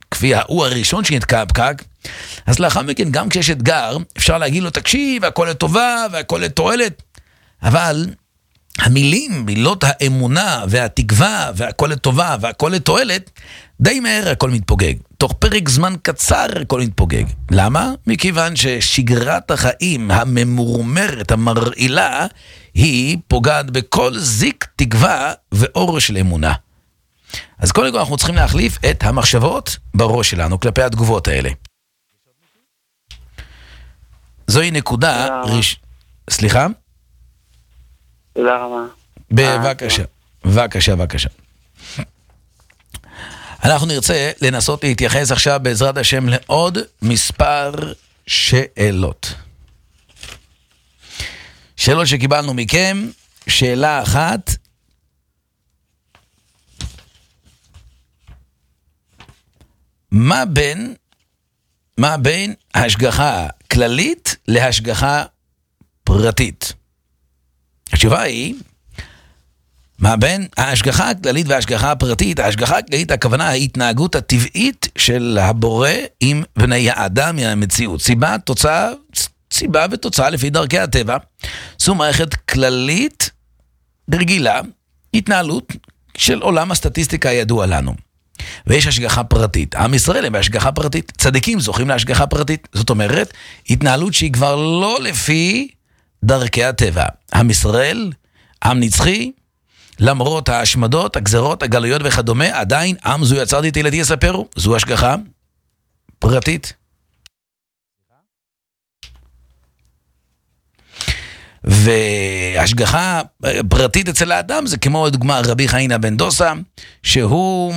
כפי הוא הראשון שנתקע בפקק, אז לאחר מכן, גם כשיש אתגר, אפשר להגיד לו, תקשיב, הכל לטובה והכל לתועלת, אבל המילים, מילות האמונה והתקווה והכל לטובה והכל לתועלת, די מהר הכל מתפוגג. תוך פרק זמן קצר הכל מתפוגג. למה? מכיוון ששגרת החיים הממורמרת, המרעילה, היא פוגעת בכל זיק תקווה ואור של אמונה. אז קודם כל אנחנו צריכים להחליף את המחשבות בראש שלנו כלפי התגובות האלה. זוהי נקודה ראש... סליחה? תודה רבה. בבקשה, בבקשה, בבקשה. אנחנו נרצה לנסות להתייחס עכשיו בעזרת השם לעוד מספר שאלות. שאלות שקיבלנו מכם, שאלה אחת, מה בין, מה בין השגחה כללית להשגחה פרטית? התשובה היא, מה בין ההשגחה הכללית וההשגחה הפרטית? ההשגחה הכללית, הכוונה, ההתנהגות הטבעית של הבורא עם בני האדם מהמציאות. סיבה, תוצאה, סיבה ותוצאה לפי דרכי הטבע. זו מערכת כללית, רגילה, התנהלות של עולם הסטטיסטיקה הידוע לנו. ויש השגחה פרטית. עם ישראל הם בהשגחה פרטית. צדיקים זוכים להשגחה פרטית. זאת אומרת, התנהלות שהיא כבר לא לפי דרכי הטבע. עם ישראל, עם נצחי, למרות ההשמדות, הגזרות, הגלויות וכדומה, עדיין עם זו יצרתי את ילדי יספרו. זו השגחה פרטית. והשגחה פרטית אצל האדם זה כמו דוגמה רבי חיינה בן דוסה, שהוא,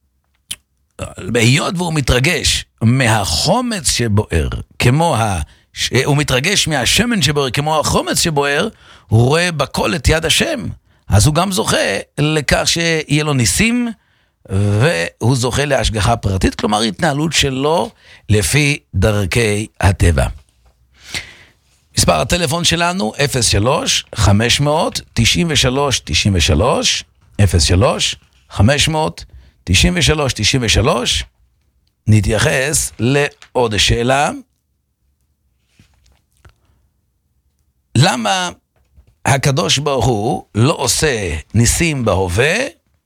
בהיות והוא מתרגש מהחומץ שבוער, כמו ה... הוא מתרגש מהשמן שבוער, כמו החומץ שבוער, הוא רואה בכל את יד השם. אז הוא גם זוכה לכך שיהיה לו ניסים, והוא זוכה להשגחה פרטית, כלומר התנהלות שלו לפי דרכי הטבע. מספר הטלפון שלנו אפס שלוש חמש מאות תשעים ושלוש תשעים ושלוש, אפס שלוש חמש מאות תשעים ושלוש תשעים ושלוש. נתייחס לעוד שאלה. למה הקדוש ברוך הוא לא עושה ניסים בהווה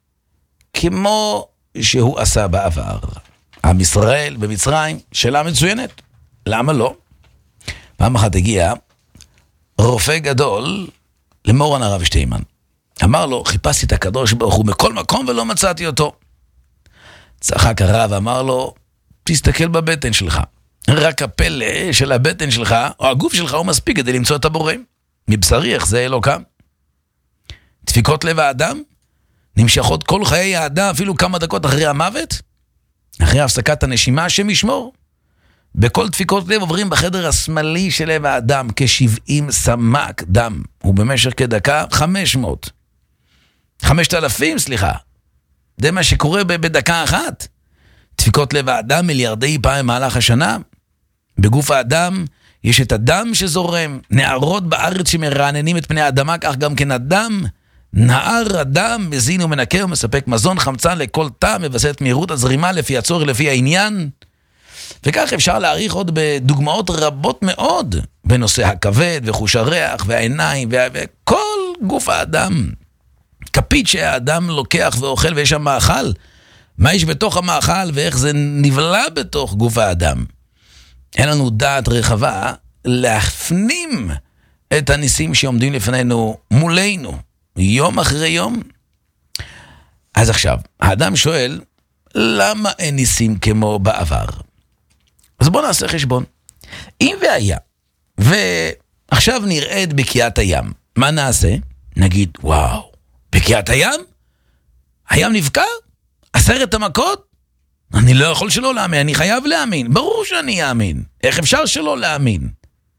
כמו שהוא עשה בעבר? עם ישראל במצרים, שאלה מצוינת. למה לא? פעם אחת הגיע רופא גדול למורן הרב שטיימן. אמר לו, חיפשתי את הקדוש ברוך הוא בכל מקום ולא מצאתי אותו. צחק הרב, אמר לו, תסתכל בבטן שלך. רק הפלא של הבטן שלך, או הגוף שלך, הוא מספיק כדי למצוא את הבורא. מבשרי, איך זה אלוקם? דפיקות לב האדם נמשכות כל חיי האדם, אפילו כמה דקות אחרי המוות, אחרי הפסקת הנשימה, השם ישמור. בכל דפיקות לב עוברים בחדר השמאלי של לב האדם כ-שבעים סמ"ק דם, ובמשך כדקה חמש מאות. חמשת אלפים, סליחה. זה מה שקורה בדקה אחת. דפיקות לב האדם מיליארדי פעם במהלך השנה. בגוף האדם יש את הדם שזורם, נערות בארץ שמרעננים את פני האדמה, כך גם כן הדם, נער הדם, מזין ומנקה ומספק מזון חמצן לכל תא, מבסס את מהירות הזרימה לפי הצורך, לפי העניין. וכך אפשר להעריך עוד בדוגמאות רבות מאוד, בנושא הכבד וחוש הריח והעיניים וכל גוף האדם. כפית שהאדם לוקח ואוכל ויש שם מאכל, מה יש בתוך המאכל ואיך זה נבלע בתוך גוף האדם. אין לנו דעת רחבה להפנים את הניסים שעומדים לפנינו מולנו, יום אחרי יום. אז עכשיו, האדם שואל, למה אין ניסים כמו בעבר? אז בואו נעשה חשבון. אם והיה, ועכשיו נראה את בקיעת הים, מה נעשה? נגיד, וואו, בקיעת הים? הים נבקע? עשרת המכות? אני לא יכול שלא להאמין, אני חייב להאמין. ברור שאני אאמין. איך אפשר שלא להאמין?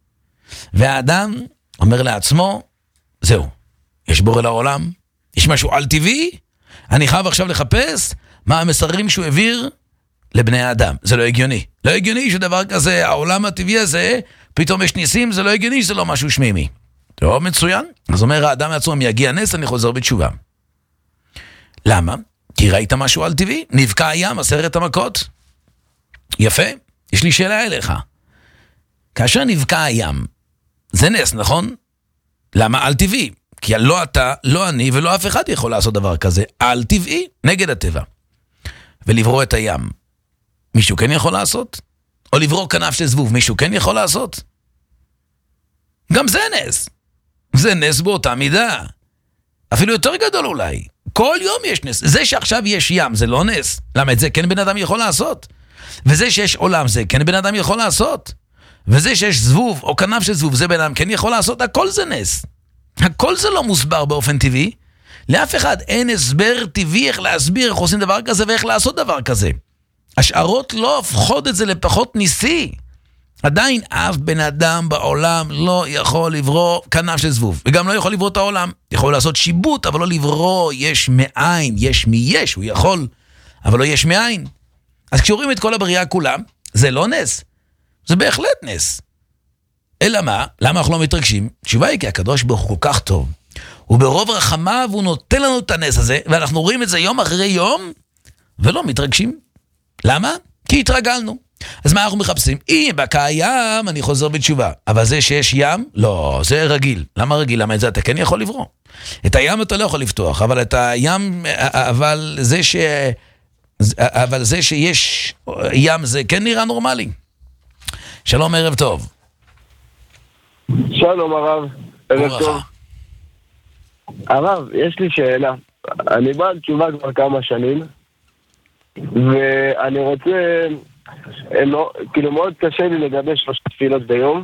והאדם אומר לעצמו, זהו, יש בורא לעולם, יש משהו על טבעי, אני חייב עכשיו לחפש מה המסרים שהוא העביר לבני האדם. זה לא הגיוני. לא הגיוני שדבר כזה, העולם הטבעי הזה, פתאום יש ניסים, זה לא הגיוני שזה לא משהו שמימי. טוב, מצוין. אז אומר האדם לעצמו, אם יגיע נס, אני חוזר בתשובה. למה? כי ראית משהו על טבעי, נבקע הים, עשרת המכות. יפה, יש לי שאלה אליך. כאשר נבקע הים, זה נס, נכון? למה על טבעי? כי לא אתה, לא אני ולא אף אחד יכול לעשות דבר כזה. על טבעי, נגד הטבע. ולברוא את הים, מישהו כן יכול לעשות? או לברוא כנף של זבוב, מישהו כן יכול לעשות? גם זה נס. זה נס באותה מידה. אפילו יותר גדול אולי. כל יום יש נס. זה שעכשיו יש ים, זה לא נס. למה את זה כן בן אדם יכול לעשות? וזה שיש עולם, זה כן בן אדם יכול לעשות? וזה שיש זבוב או כנף של זבוב, זה בן אדם כן יכול לעשות? הכל זה נס. הכל זה לא מוסבר באופן טבעי. לאף אחד אין הסבר טבעי איך להסביר איך עושים דבר כזה ואיך לעשות דבר כזה. השערות לא הופכות את זה לפחות ניסי. עדיין אף בן אדם בעולם לא יכול לברוא כנף של זבוב, וגם לא יכול לברוא את העולם. יכול לעשות שיבוט, אבל לא לברוא יש מאין, יש מיש, הוא יכול, אבל לא יש מאין. אז כשרואים את כל הבריאה כולם, זה לא נס, זה בהחלט נס. אלא מה? למה אנחנו לא מתרגשים? תשובה היא כי הקדוש ברוך הוא כל כך טוב, וברוב רחמיו הוא נותן לנו את הנס הזה, ואנחנו רואים את זה יום אחרי יום, ולא מתרגשים. למה? כי התרגלנו. אז מה אנחנו מחפשים? אם בקע הים, אני חוזר בתשובה. אבל זה שיש ים, לא, זה רגיל. למה רגיל? למה את זה אתה כן יכול לברוא? את הים אתה לא יכול לפתוח, אבל את הים, אבל זה ש... אבל זה שיש ים זה כן נראה נורמלי. שלום, ערב טוב. שלום הרב, ערב טוב. הרב, יש לי שאלה. אני בא לתשובה כבר כמה שנים, ואני רוצה, לא, כאילו מאוד קשה לי לגבי שלוש תפילות ביום,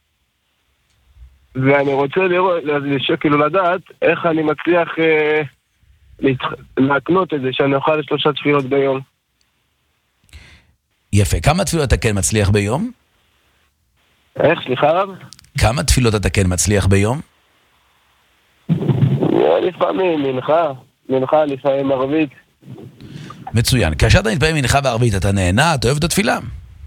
ואני רוצה לראות, כאילו לדעת איך אני מצליח אה, להתח... להקנות את זה, שאני אוכל לשלושה תפילות ביום. יפה, כמה תפילות אתה כן מצליח ביום? איך, סליחה רב? כמה תפילות אתה כן מצליח ביום? לפעמים מנחה, מנחה לפעמים ערבית. מצוין. כאשר אתה מתפעם מנחה וערבית, אתה נהנה, אתה אוהב את התפילה?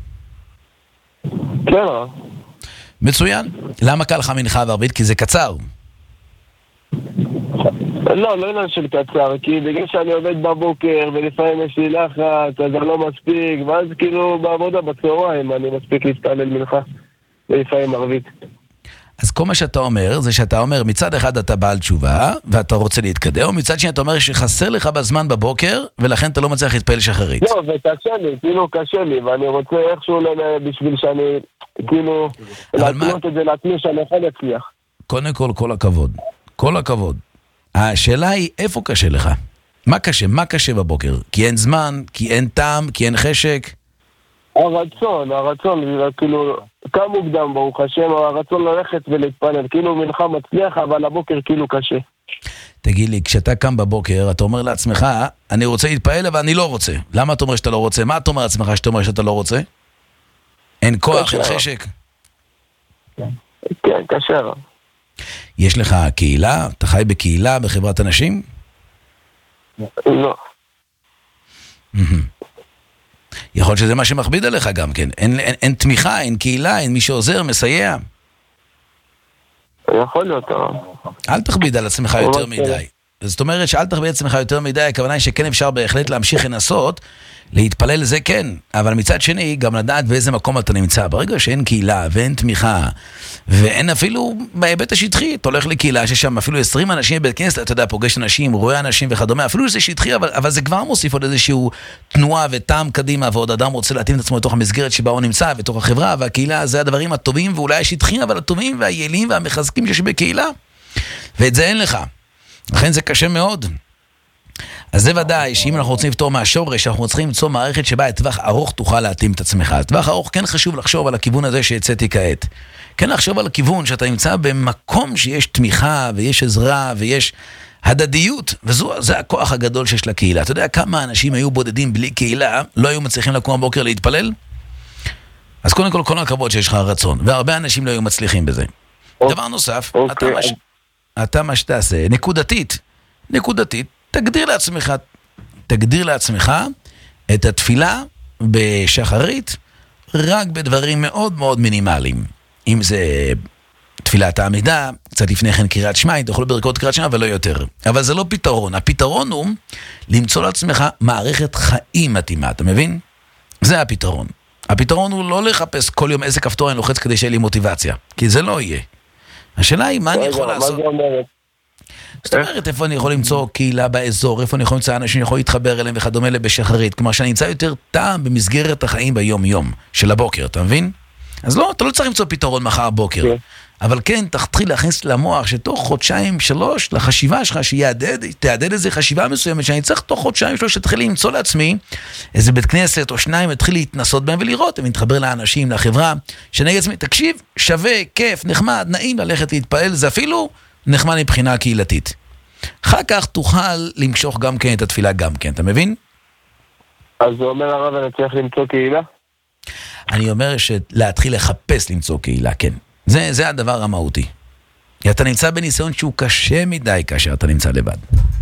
כן. מצוין. למה קל לך מנחה וערבית? כי זה קצר. לא, לא עניין של קצר, כי בגלל שאני עובד בבוקר ולפעמים יש לי לחץ, אז אני לא מספיק, ואז כאילו בעבודה בצהריים אני מספיק להתפלל מנחה ולפעמים ערבית. אז כל מה שאתה אומר, זה שאתה אומר, מצד אחד אתה בעל תשובה, ואתה רוצה להתקדם, ומצד שני אתה אומר שחסר לך בזמן בבוקר, ולכן אתה לא מצליח להתפעל שחרית. לא, וקשה לי, כאילו קשה לי, ואני רוצה איכשהו בשביל שאני, כאילו, להתנות את זה לעצמי שאני יכול להצליח. קודם כל, כל הכבוד. כל הכבוד. השאלה היא, איפה קשה לך? מה קשה? מה קשה בבוקר? כי אין זמן, כי אין טעם, כי אין חשק? הרצון, הרצון, כאילו, כמה מוקדם ברוך השם, הרצון ללכת ולהתפלל, כאילו מנחה מצליח, אבל הבוקר כאילו קשה. תגיד לי, כשאתה קם בבוקר, אתה אומר לעצמך, אני רוצה להתפעל, אבל אני לא רוצה. למה אתה אומר שאתה לא רוצה? מה אתה אומר לעצמך שאתה אומר שאתה לא רוצה? אין כוח, אין חשק? כן, קשה. יש לך קהילה? אתה חי בקהילה, בחברת אנשים? לא. יכול להיות שזה מה שמכביד עליך גם כן. אין, אין, אין תמיכה, אין קהילה, אין מי שעוזר, מסייע. יכול להיות. אל תכביד על עצמך יותר מדי. זאת אומרת שאל תכביד על עצמך יותר מדי, הכוונה היא שכן אפשר בהחלט להמשיך לנסות, להתפלל לזה כן, אבל מצד שני גם לדעת באיזה מקום אתה נמצא. ברגע שאין קהילה ואין תמיכה, ואין אפילו בהיבט השטחי, אתה הולך לקהילה ששם אפילו עשרים אנשים בבית כנסת, אתה יודע, פוגש אנשים, רואה אנשים וכדומה, אפילו זה שטחי, אבל, אבל זה כבר מוסיף עוד איזשהו תנועה וטעם קדימה, ועוד אדם רוצה להתאים את עצמו לתוך המסגרת שבה הוא נמצא, בתוך החברה, והקהילה זה הדברים הטובים, ואולי השטחיים, אבל הטובים והיעילים והמחזקים שיש בקהילה, ואת זה אין לך. לכן זה קשה מאוד. אז זה ודאי שאם אנחנו רוצים לפתור מהשורש, אנחנו צריכים למצוא מערכת שבה לטווח ארוך תוכל להתאים את עצמך. לטווח ארוך כן חשוב לחשוב על הכיוון הזה שיצאתי כעת. כן לחשוב על הכיוון שאתה נמצא במקום שיש תמיכה ויש עזרה ויש הדדיות, וזה הכוח הגדול שיש לקהילה. אתה יודע כמה אנשים היו בודדים בלי קהילה, לא היו מצליחים לקום בבוקר להתפלל? אז קודם כל, כל הכבוד שיש לך רצון, והרבה אנשים לא היו מצליחים בזה. דבר נוסף, אתה מש... אתה מה שתעשה, נקודתית, נקודתית, תגדיר לעצמך, תגדיר לעצמך את התפילה בשחרית רק בדברים מאוד מאוד מינימליים. אם זה תפילת העמידה, קצת לפני כן קריאת שמע, תאכלו ברכות קריאת שמע ולא יותר. אבל זה לא פתרון. הפתרון הוא למצוא לעצמך מערכת חיים מתאימה, אתה מבין? זה הפתרון. הפתרון הוא לא לחפש כל יום איזה כפתור אני לוחץ כדי שיהיה לי מוטיבציה, כי זה לא יהיה. השאלה היא מה אני יכול לעשות. מה זה אומרת? זאת אומרת, איפה אני יכול למצוא קהילה באזור, איפה אני יכול למצוא אנשים שיכול להתחבר אליהם וכדומה בשחרית, כלומר שאני אמצא יותר טעם במסגרת החיים ביום-יום של הבוקר, אתה מבין? אז לא, אתה לא צריך למצוא פתרון מחר בוקר, אבל כן, תתחיל להכניס למוח שתוך חודשיים, שלוש, לחשיבה שלך, שתעדד איזה חשיבה מסוימת, שאני צריך תוך חודשיים, שלוש, שתתחיל למצוא לעצמי איזה בית כנסת או שניים, תתחיל להתנסות בהם ולראות, אם נתחבר לאנשים, לחברה, שנגיד עצמי, תקשיב, שווה, כיף, נחמד, נעים ללכת להתפעל, זה אפילו נחמד מבחינה קהילתית. אחר כך תוכל למשוך גם כן את התפילה גם כן, אתה מבין? אז זה אומר הרב, אני צריך למצוא קהילה? אני אומר שלהתחיל לחפש למצוא קהילה, כן. זה, זה הדבר המהותי. אתה נמצא בניסיון שהוא קשה מדי כאשר אתה נמצא לבד.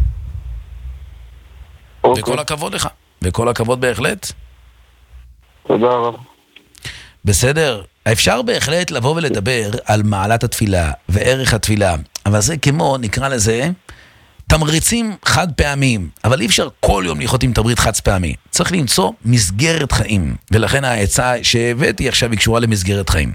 אוקיי. וכל הכבוד לך. וכל הכבוד בהחלט. תודה רב. בסדר. אפשר בהחלט לבוא ולדבר על מעלת התפילה וערך התפילה, אבל זה כמו, נקרא לזה, תמריצים חד פעמים, אבל אי אפשר כל יום לחיות עם תמריץ חד פעמי. צריך למצוא מסגרת חיים, ולכן העצה שהבאתי עכשיו היא קשורה למסגרת חיים.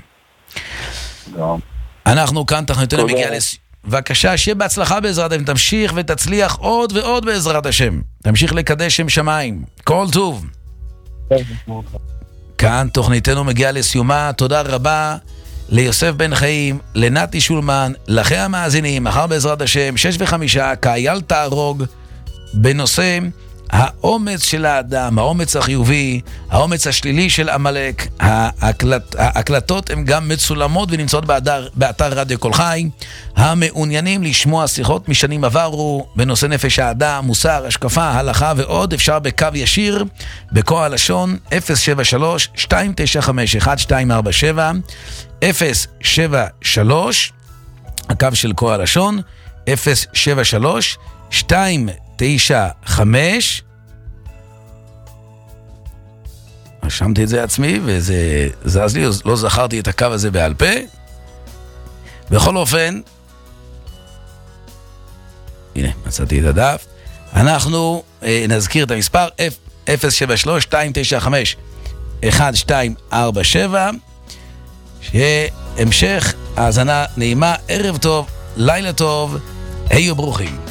אנחנו כאן, תכניתנו מגיע לס... בבקשה, שיהיה בהצלחה בעזרת השם, תמשיך ותצליח עוד ועוד בעזרת השם. תמשיך לקדש שם שמיים. כל טוב. כאן תוכניתנו מגיעה לסיומה, תודה רבה ליוסף בן חיים, לנתי שולמן, לכם המאזינים, מחר בעזרת השם, שש וחמישה, כאייל תהרוג, בנושא האומץ של האדם, האומץ החיובי, האומץ השלילי של עמלק. ההקלט, ההקלטות הן גם מצולמות ונמצאות באתר, באתר רדיו כל חי. המעוניינים לשמוע שיחות משנים עברו בנושא נפש האדם, מוסר, השקפה, הלכה ועוד, אפשר בקו ישיר, בקו הלשון, אפס שבע שלוש שתיים תשע חמש אחת שתיים ארבע שבע, אפס שבע שלוש, הקו של קו הלשון, אפס שבע שלוש שתיים תשע חמש, רשמתי את זה עצמי וזה זז לי, לא זכרתי את הקו הזה בעל פה. בכל אופן, הנה, מצאתי את הדף. אנחנו אה, נזכיר את המספר אפס שבע שלוש שתיים תשע חמש אחת שתיים ארבע שבע. שיהיה המשך האזנה נעימה, ערב טוב, לילה טוב, היו ברוכים.